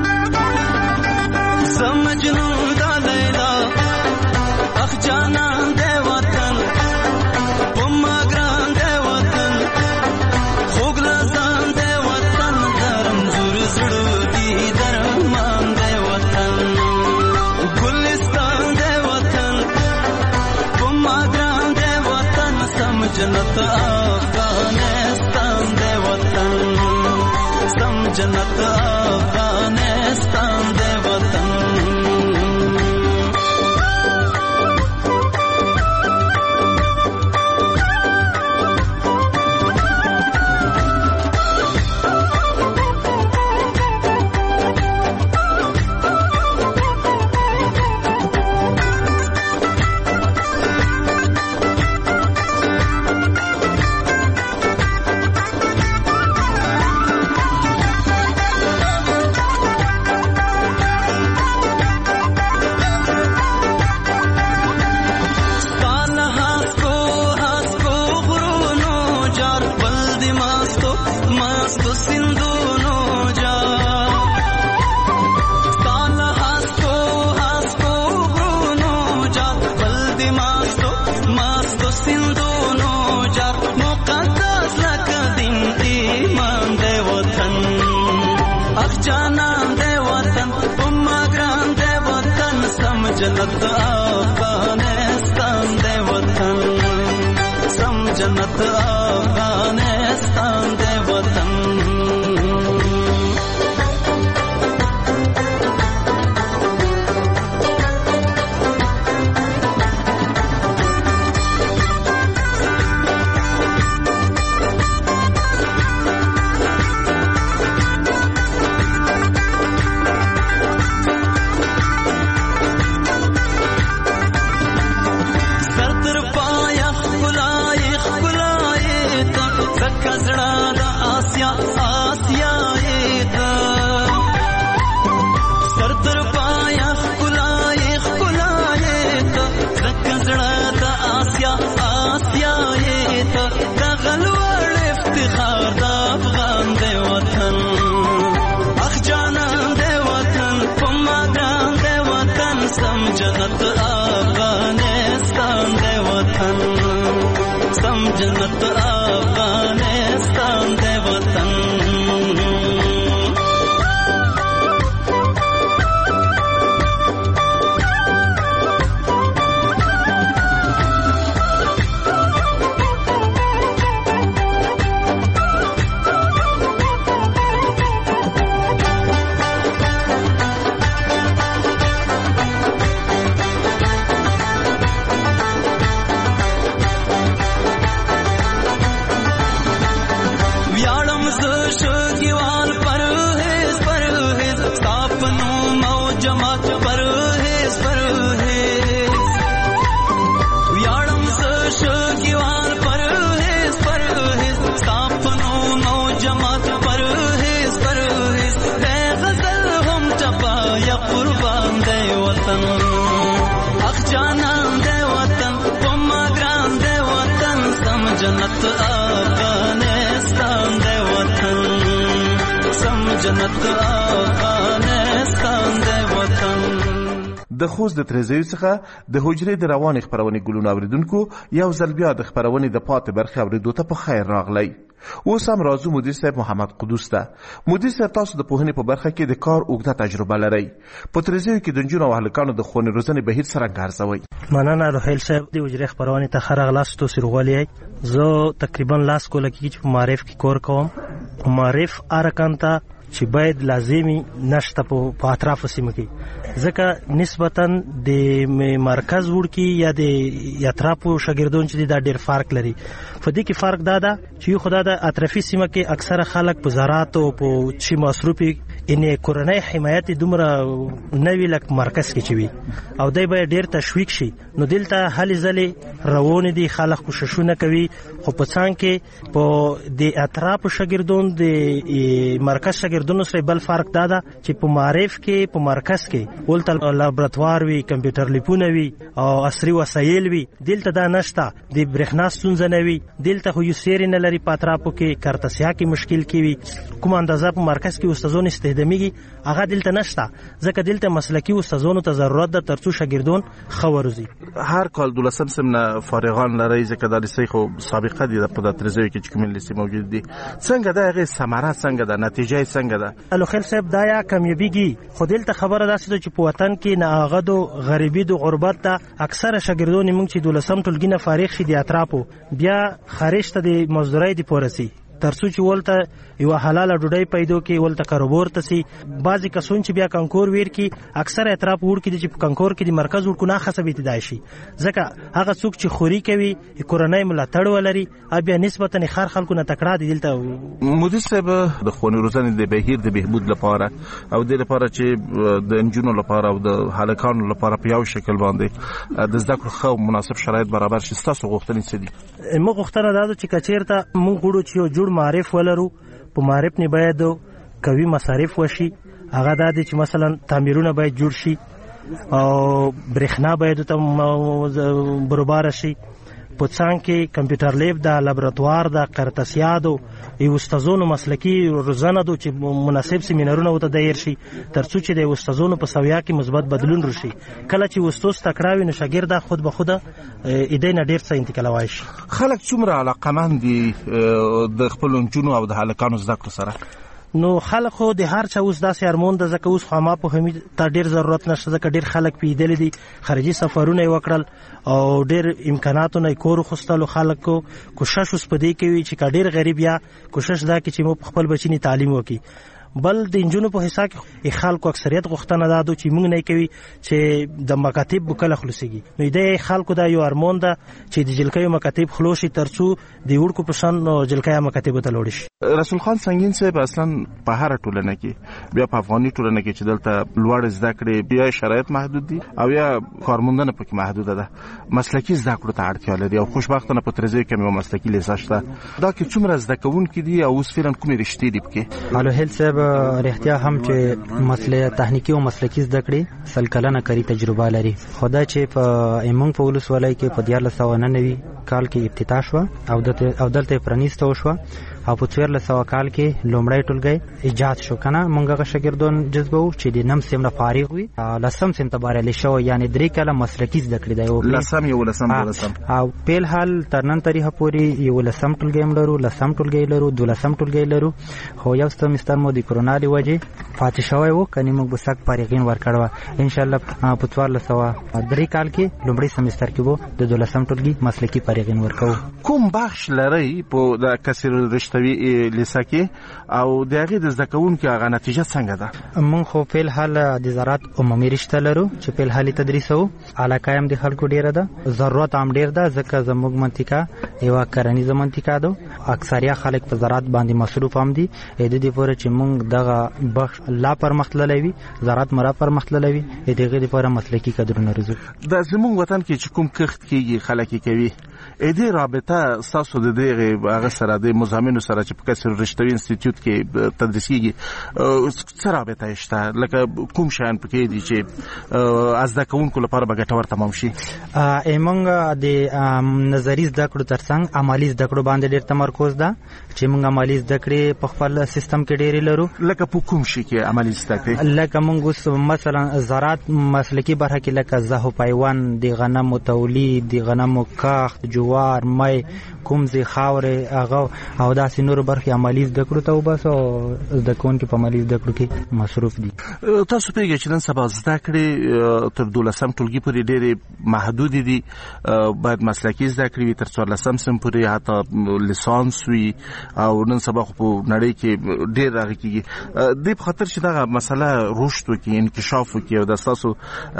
S22: समझनू दा लेला अख जाना दे वतन पुम्मा ग्रां दे वतन खोगला सान दे वतन धर्म जुर जुड़ दी धर्म मान दे वतन गुलिस्तान दे वतन पुम्मा ग्रां दे वतन समझनत अफगानिस्तान दे वतन समझनत अफगानिस्तान दे वतन اخ جانان دے وطن پما ګران دے وطن سم جنت افغانستان دے وطن سم جنت افغانستان دے وطن جنت افغانستان دے وطن سم جنت افغانستان دے وطن جنت افغانستان دے وطن سم جنت افغانستان دے وطن.
S19: د خوست د تریزیو څخه د حجرې د روانې خپرونې ګلونه اوریدونکو یو ځل بیا د خپرونې د پاتې برخې اوریدو ته په خیر راغلی. اوس هم راځو مدیر صاحب محمد قدوس ته. مدیر صاحب تاسو د پوهنې په برخه کې د کار اوږده تجربه لرئ. په تریزیو کې د نجونو او هلکانو د ښوونې روزنې بهیر څرنګه ارزوئ؟
S4: مننه روحیل صاحب د حجرې خپرونې ته ښه راغلاست. تاسو روغلي یئ. زه تقریبا لاس کوله کېږي چې په معارف کې کار کوم. معارف ارکان ته چې باید لازمي نشته په اطرافو سیمه کې، ځکه نسبتا د مرکز وړکي یا د اطرافو شاګردون چې دا ډېر فرق لري. په دې کې فرق دا ده چې یو خدای د اطرافي سیمه کې اکثره خلک په زراعت او په شي مصروفي ان کورنۍ حمایت دومره نوی لک مرکز کې چوي او دای به ډېر تشویق شي. نو دلته هلي ځلې روان دي، خلک کوششونه کوي، خو په څنګ کې په د اطرافو شاګردون د مرکز شاګردونو سره بل فرق دا ده چې په معارف کې په مرکز کې ولته لابراتوار وي، کمپیوټر لیپونه وي او عصري وسایل وي. دلته دا نشته. د برېښنا ستونزه نه وي. دلته خو یو سیری نه لري. په اطرافو کې کارتسیا کې مشکل کې وي. کوم اندازه په مرکز کې استادون استخداميږي هغه دلته نشته، ځکه دلته مسلکي استادونو ته ضرورت ده ترڅو شاګردون ښه وروزي.
S19: هر کال 12 سمنه فارغان لري، ځکه د لیسې خو سابقه دي په تریزیو کې چې کوم لیسې موجود دي. څنګه دا هغه ثمره څنګه ده، نتیجه څنګه ده؟
S4: الوخیل صاحب دا یا کامیابیږي، خو دلته خبره ده چې په وطن کې نه هغه د غریبي د غربت ته اکثره شاګردون موږ چې 12 ټولګي نه فارغ شي د اطرافو بیا خارج ته د مزدورۍ د پورسي ترڅو چې ولته یو حلاله ډوډۍ پیدا کی، ولته کاروبار ته سي. بعضی کسون چې بیا کنکور ویر کی اکثر اطراف وړ کی چې کنکور کې د مرکز ورکو نه خصبې تدای شي، ځکه هغه څوک چې خوري کوي کورنۍ ملاتړ ولري بیا نسبتا خار خلکو نه تکړه دي. دلته
S19: مدیر صاحب د ښوونې روزنې د بهیر د بهبود لپاره او د لپاره چې د انجونو لپاره او د هلکانو لپاره په یو شکل باندې د زده کړو خو مناسب شرایط برابر شي، تاسو غوښتنې څه دي؟
S4: موږ غوښتنه دا ده چې کچیرته موږ غواړو چې یو جوړ معرف ولرو. په معرف نه باید قوي مصارف وشي. هغه دا دي چې مثلا تعمیرونه باید جوړ شي او برېښنا باید ته برابر شي. په څنګ کې کمپیوټر لیب دا لابراتوار دا قرتسیادو یو استادونو مسلکی روزانه دو چې مناسب سیمینارونه وته دایر شي ترڅو چې د استادونو په سویا کې مثبت بدلون راشي. کله چې استاد تکراوي نو شاګرد خود به خود ایده نه ډیر څه انتقالوي شي.
S19: خلک څومره علاقمند دي د خپل انجونو او د هلکانو زده کړو سره؟
S4: نو خلک خو د هر چا اوس داسې ارمون ده، ځکه اوس خو ما په همي ته ډېر ضرورت نشته، ځکه ډېر خلک پیدلی دي، خارجي سفرونه یې وکړل او ډېر امکاناتونه یې کور وخوستلو. خلکو کوشش اوس په دې کوي چې که ډېر غریب یا کوشش دا کوي چې مو خپل بچي تعلیم وکړي. بل د انجونو په حصہ کې خلکو اکثریت غوښتنه دا ده چې موږ نه کوي چې د مکاتب بکله خلاصيږي. نو د خلکو دا یو ارمان ده چې د جلکې مکاتب خلاصي ترڅو د وړکو په شان جلکې مکاتب ته لوړ شي.
S19: رسول خان سنگین صاحب اصلا په هر ټولنه کې بیا په افغاني ټولنه کې چې دلته لوړ زده کړې بیا شرایط محدود دي او یا کارموندنه پکې محدوده ده، مسلکي زده کړو ته اړتیا لري او خوشبختانه په ترځای کې مو مسلکي لیسانس شته. دا کې څومره زده کوونکي دي او اوس فعلا کومې رشتې دي پکې؟
S2: الو هیل صاحب رښتیا هم چې مسله تخنیکی او مسلکي زده کړې سل کلنه کاری تجربه لري. خدا چې په ایمنګ په ولسوالۍ کې په 1999 کال کې افتتاح شو او دلته پرانیسته شو او په 1400 کال کې لومړی ټولګي ایجاد شو. کنه مونږه شاګردان جذبو چې د نم سیم نه فارغ وي لسم سیم ته بارل شو، یعنی 3 کاله مسلکي زده کړې دی او لسم او په حال ترنن طریقه پوری یو لسم ټولګي لرو، لسم ټولګي لرو، دولسم ټولګي لرو. خو یو سمستر مو د کرونا دی وجه فاتح شوی وو، کني موږ بسک فارغین ورکړو. ان شاء الله په 1403 کال کې لومړی سمستر کې وو د دولسم ټولګي مسلکي فارغین ورکو.
S19: کوم بخش لري په د کثیر رشتوي لیسه کې او د هغه د زکون کې هغه نتیجه څنګه ده؟
S2: مونږ خو په حال د زراعت عمومي رشته لرو چې په حالي تدریس وو. علاقه هم د خلکو ډیره ده، ضرورت هم ډیر ده، ځکه زموږ منطقه یو کرنیزه منطقه ده، اکثریت خلک په زراعت باندې مصروف هم دي. د دې لپاره چې مونږ دغه بخش لا پرمختللی وي، زراعت مرا پرمختللی وي، دغه لپاره مسلکي کادرونه روزو.
S19: د زموږ وطن کې چې کوم کښت کیږي خلک کوي دې رابطه تاسو د دې هغه سره د مزامینو سره چې په کثیر رشتوي انسټیټیوټ کې تدریس کیږي څه رابطه شته؟ لکه کوم شیان پکې دي چې از د کوونکو لپاره به ګټور تمام شي؟
S2: موږ د نظری زده کړو ترڅنګ عملی زده کړو باندې ډېر تمرکز ده چې موږ عملی زده کړې په خپل سیستم کې ډېر لرو.
S19: لکه په کوم شي کې عملی زده کړې؟
S2: لکه موږ مثلا زراعت مسلکی برخه کې لکه زهو پیوند، د غنمو تولید، د غنمو کښت، جوار، مای، کومځي خاورې هغه او داسې نور برخې عملی زده کړو ته وبس او زده کوونکي په عملی زده کړو کې مصروف دي.
S19: تاسو پیږئ چې نن سبا زده کړې تر 12 ټولګي پورې ډېرې محدود دي، باید مسلکي زده کړې وي تر 14 سم پورې، حتی لیسانس وي او نن سبا خو په نړۍ کې ډېر راغی کېږي. دې په خاطر چې دغه مسله رشد وکړي، انکشاف وکړي او د تاسو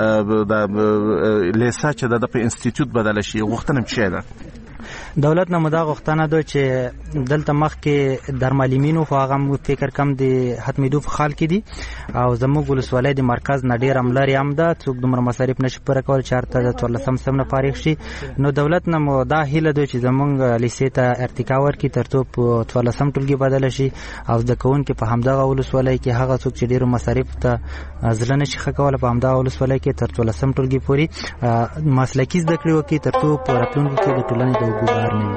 S19: د لیسه چې د په انسټیټیوټ بدل شي غوښتنه څه ده؟
S2: دولت نه مدا غوښتنه ده چې دلته مخ کې درمالمینو خو هغه فکر کم دي حتمیدو په خال کې دي او زموږ ولسوالۍ د مرکز نه ډیر عملري هم ده، څوک دومره مصارف نشي پر کول چارته د 14 سم نه فارغ شي. نو دولت نه مدا هیله ده چې زموږ لیسې ته ارتقا ورکړي ترڅو په 14 سم ټولګي بدل شي او د کوون کې په همدغه ولسوالۍ کې هغه څوک چې ډیر مصارف ته ځل نشي خکول په همدغه ولسوالۍ کې تر 14 سم ټولګي پورې مسلکي زده کړې وکړي ترڅو په راتلونکي کې د ټولنې د وګړو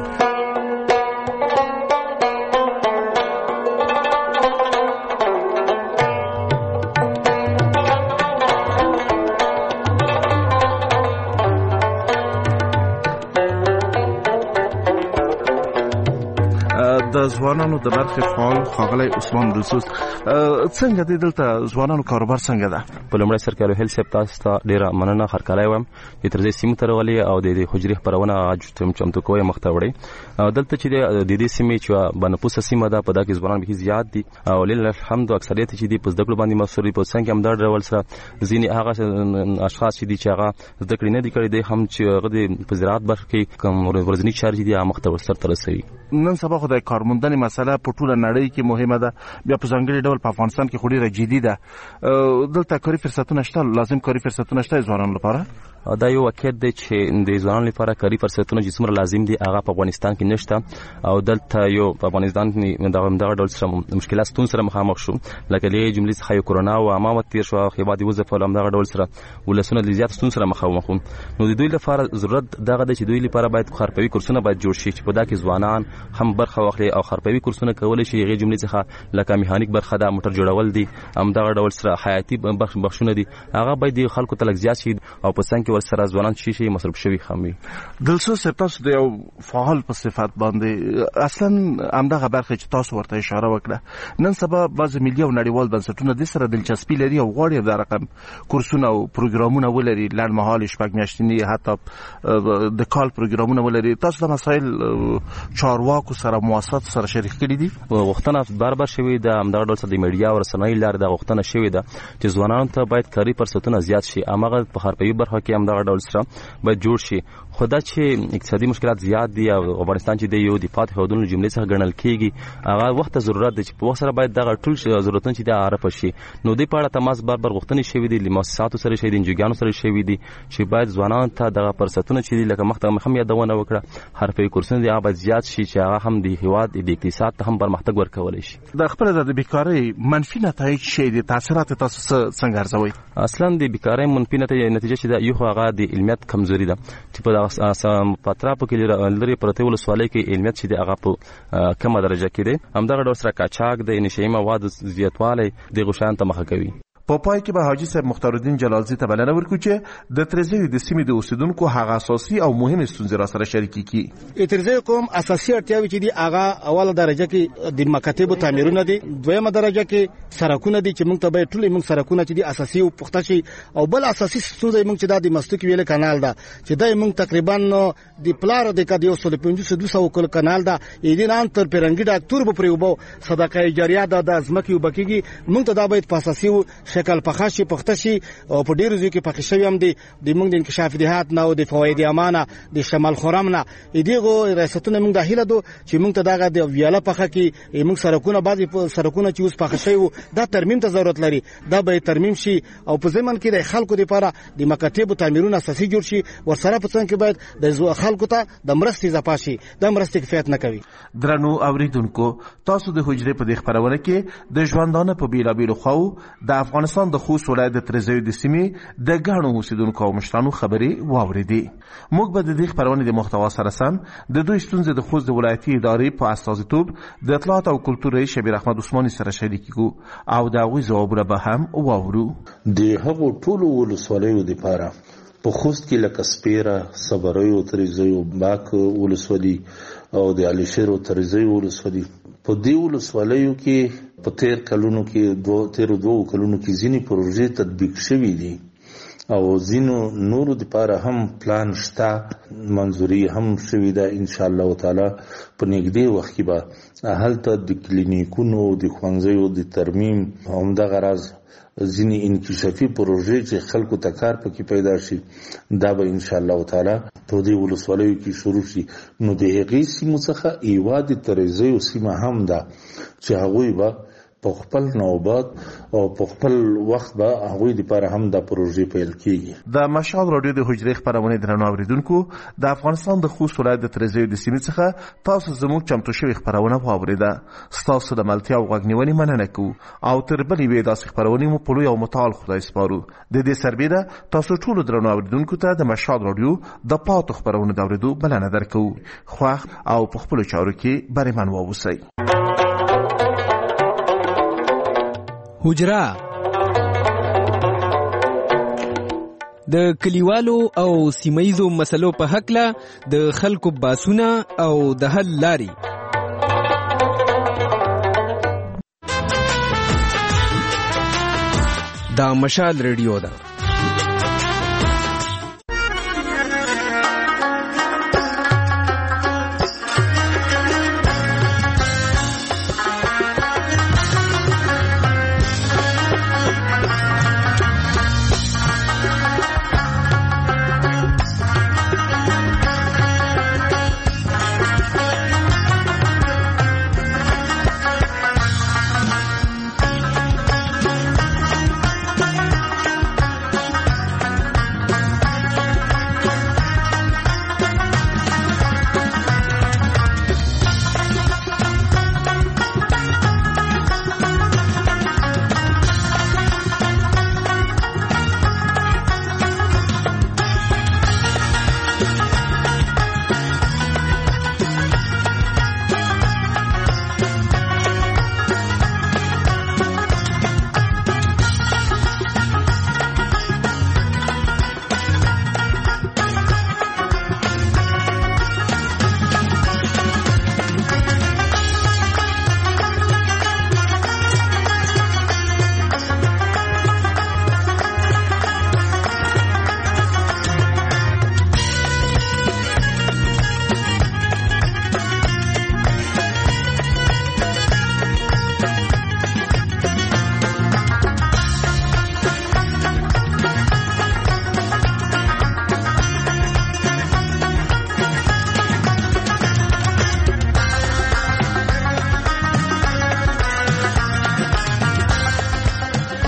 S19: د ځوانانو د برخې فعال ښاغلی عثمان رسوس څنګه دی دلته ځوانانو کاروبار څنګه ده؟
S5: په لومړی سر کې الوهیل صاحب تاسو ته ډېره مننه هرکلی وایم چې تر دې سیمې ته راغلي او د حجرې خپرونه چمتو کوئ مخ ته وړئ. دلته چې د دې سیمې چې بنفوسه سیمه ده په دا کې ځوانان بیخي زیات دي او لله الحمد اکثریت چې دي په زده کړو باندې مصروف دي. په څنګه هم دا ډول سره ځینې هغه اشخاص چې دي چې هغه زده کړې نه دي کړې دي هم چې هغه د په زراعت برخه کې کوم ورځني چارې دي هغه مخ ته ورسره رسوي.
S19: نن سبا خو د کارموندنې مسله په ټوله نړۍ کې مهمه ده، بیا په ځانګړي ډول په افغانستان کې خو ډېره جدي ده. دلته کاري فرصتونه شته، لازم کاري فرصتونه شته ځوانانو لپاره؟
S5: دا یو واقعیت دی چې د ځوانانو لپاره کاري فرصتونه چې څومره لازم دي هغه په افغانستان کې نشته او دلته یو په افغانستان کې دغه ډول سره مشکلات ستون سره مخامخ شو، لکه دې جملې څخه یو کرونا او امامت تیر شو، خیبات وظیفه هم دغه ډول سره ولسونه د زیات ستون سره مخامخ. نو د دوی لپاره ضرورت دغه دی چې دوی لپاره باید خرپوي کورسونه باید جوړ شي چې په دا کې ځوانان هم برخه واخلي او خرپوي کورسونه کول شي. هغه جملې څخه لکه میخانیک برخه ده، موټر جوړول دي، هم دغه ډول سره حیاتي بخښونه دي، هغه باید خلکو ته لږ زیات شي او په څنګه چې ورسره ځوانان شي مصروف شوي خامي.
S19: دلسو تاسو د یو فعال په صفات باندې اصلا همدغه برخه چې تاسو ورته اشاره وکړه، نن سبا بعض ملي او نړیوال بنسټونه د سره دلچسپي لري او غواړي د رقم کورسونه او پروګرامونه ولري، لنډمهاله شپږ میاشتني حتی د کال پروګرامونه ولري. تاسو د مسایل چارواکو سره مواسسات سره شریک کړي دي؟
S5: وختونه بار شوی د همدغه ډول د میډیا او رسنۍ لارې د وختونه شوی ده چې ځوانانو ته باید کاري فرصتونه زیات شي، امغه په حرفوي برخه کې همدغه ډول سره باید جوړ شي. خو دا چې اقتصادي مشکلات زیات دي او افغانستان چې د یو د فاتح حدودونو جملې څخه ګڼل کیږي، هغه وخت ضرورت دی چې په وخت سره باید دغه ټول ضرورتونه چې د عارف شي. نو د پاړه تماس بار غوښتنې شوی دي، لمؤسساتو سره شوی دي، انجوګانو سره شوی دي چې باید ځوانانو ته دغه فرصتونه چې لکه مخته هم یادونه وکړه حرفوي کورسونه دي هغه زیات شي چې هغه هم د هیواد د اقتصاد ته هم پرمختګ ورکولی شي.
S19: د خپل د بیکاری منفي نتایج شي دي، تاثیرات تاسو څنګه ارزوي؟
S5: اصلا د بیکاری منفي نتیجه چې د یو هغه د علمیت کمزوري ده چې په پاتراپو کې لري پرته ولسوالۍ کې علمیت چې د هغه په کمه درجه کې دی. همدغه ډول سره کاچاک د نشئی مواد زیاتوالی د غشان ته مخه کوي.
S19: په پای کې به حاجی صاحب مختار الدین جلالزی ته بلنه ورکړو چې د ترزیو د سیمې د اوسیدونکو هغه اساسي او مهمه ستونزې را سره شریک کړي.
S20: ترزیو کوم اساسي اړتیاوې چې دي هغه اوله درجه کې د مکاتب تعمیرونه دي، دویمه درجه کې سرکونه دي چې موږ ته به ټول موږ سرکونه چې دي اساسي او پخته شي، او بل اساسي ستونزه موږ چې د مستوک ویل کانال ده چې د موږ تقریبا د پلار د کډ یو 150 کل کانال ده ایدینان تر پیرنګي ډاکټر به پریوبو صدقه جاریه ده د ازمکه وبکیږي. موږ ته دا باید په اساسي شکل پخاشي پخته شي او په ډیرو ځکه پخې شوی هم دي د موږ د انکشاف دیهات نه او د فواید امانه د شمال خرم نه دغه ریاستونه موږ د هیله دو چې موږ ته دغه د ویاله پخه کې موږ سرکونه بعضی سرکونه چې اوس پخې شوی دا ترمیم ته ضرورت لري، دا به ترمیم شي او په ځمن کې د خلکو لپاره د مکاتب تعمیرونه اساسي جوړ شي. ورسره په څنګه کې باید د خلکو ته د مرستې اضافه شي، د مرستې کفایت نه کوي.
S19: درنو اوریدونکو، تاسو د حجرې په دې خبرونه کې د ژوندانه په بیلابیلو خواو د افغانستان د خوست ولایت د ترزیو د سیمې د ګڼو اوسیدونکو او مشرانو خبرې واورېدې. موږ به د دې خبرونې د محتوا سره سم د دوی ستونزې د خوست د ولایتي ادارې په استازیتوب د اطلاعات او کلتور رئیس شبیر احمد عثماني سره شریک کړو او د هغوی ځوابونه به هم واورو.
S7: د هغو ټولو ولسوالیو دپاره په خوست کې لکه سپیره، صبریو، ترزیو، باک ولسوالي او د علشیر او ترزیو ولسوالي، په دې ولسوالیو کې په تیر کلونو کې دوه کلونو کې ځینې پروژې تطبیق شوي دي او ځینو نورو دپاره هم پلان شته، منظوري هم شوي ده. ان شاء الله تعالی په نږدې وخت کې به هلته د کلینیکونو د ښوونځیو د ترمیم همدغه راز ځینې انکشافي پروژې چې خلکو ته کار پکې پیدا شي دا به ان شاء الله تعالی په دې ولسوالیو کې شروع شي. نو د هغې سیمو څخه یوه د ترزیو سیمه هم ده چې هغوی به په خپل نوبات او په خپل وخت به هغوی دپاره هم دا پروژې پیل کیږي.
S19: د مشال رادیو د حجرې خپرونې درنو اوریدونکو، د افغانستان د خوست ولایت د ترزیو د سیمې څخه تاسو زموږ چمتو شوې خپرونه واورېده. ستاسو د ملتیا او غوږ نیونې مننه کوو او تر بلې وې داسې خپرونې مو په لوی او متعال خدای سپارو. د دې سربېره تاسو ټولو درنو اوریدونکو ته د مشال رادیو د پاتو خپرونو د اورېدو بلنه درکوو. خوښ او په خپلو چارو کې بریمن واوسئ.
S18: حجره د کلیوالو او سیمایزو مسلو په حقله د خلکو باسونه او د حل لاري. دا مشال ریډیو ده.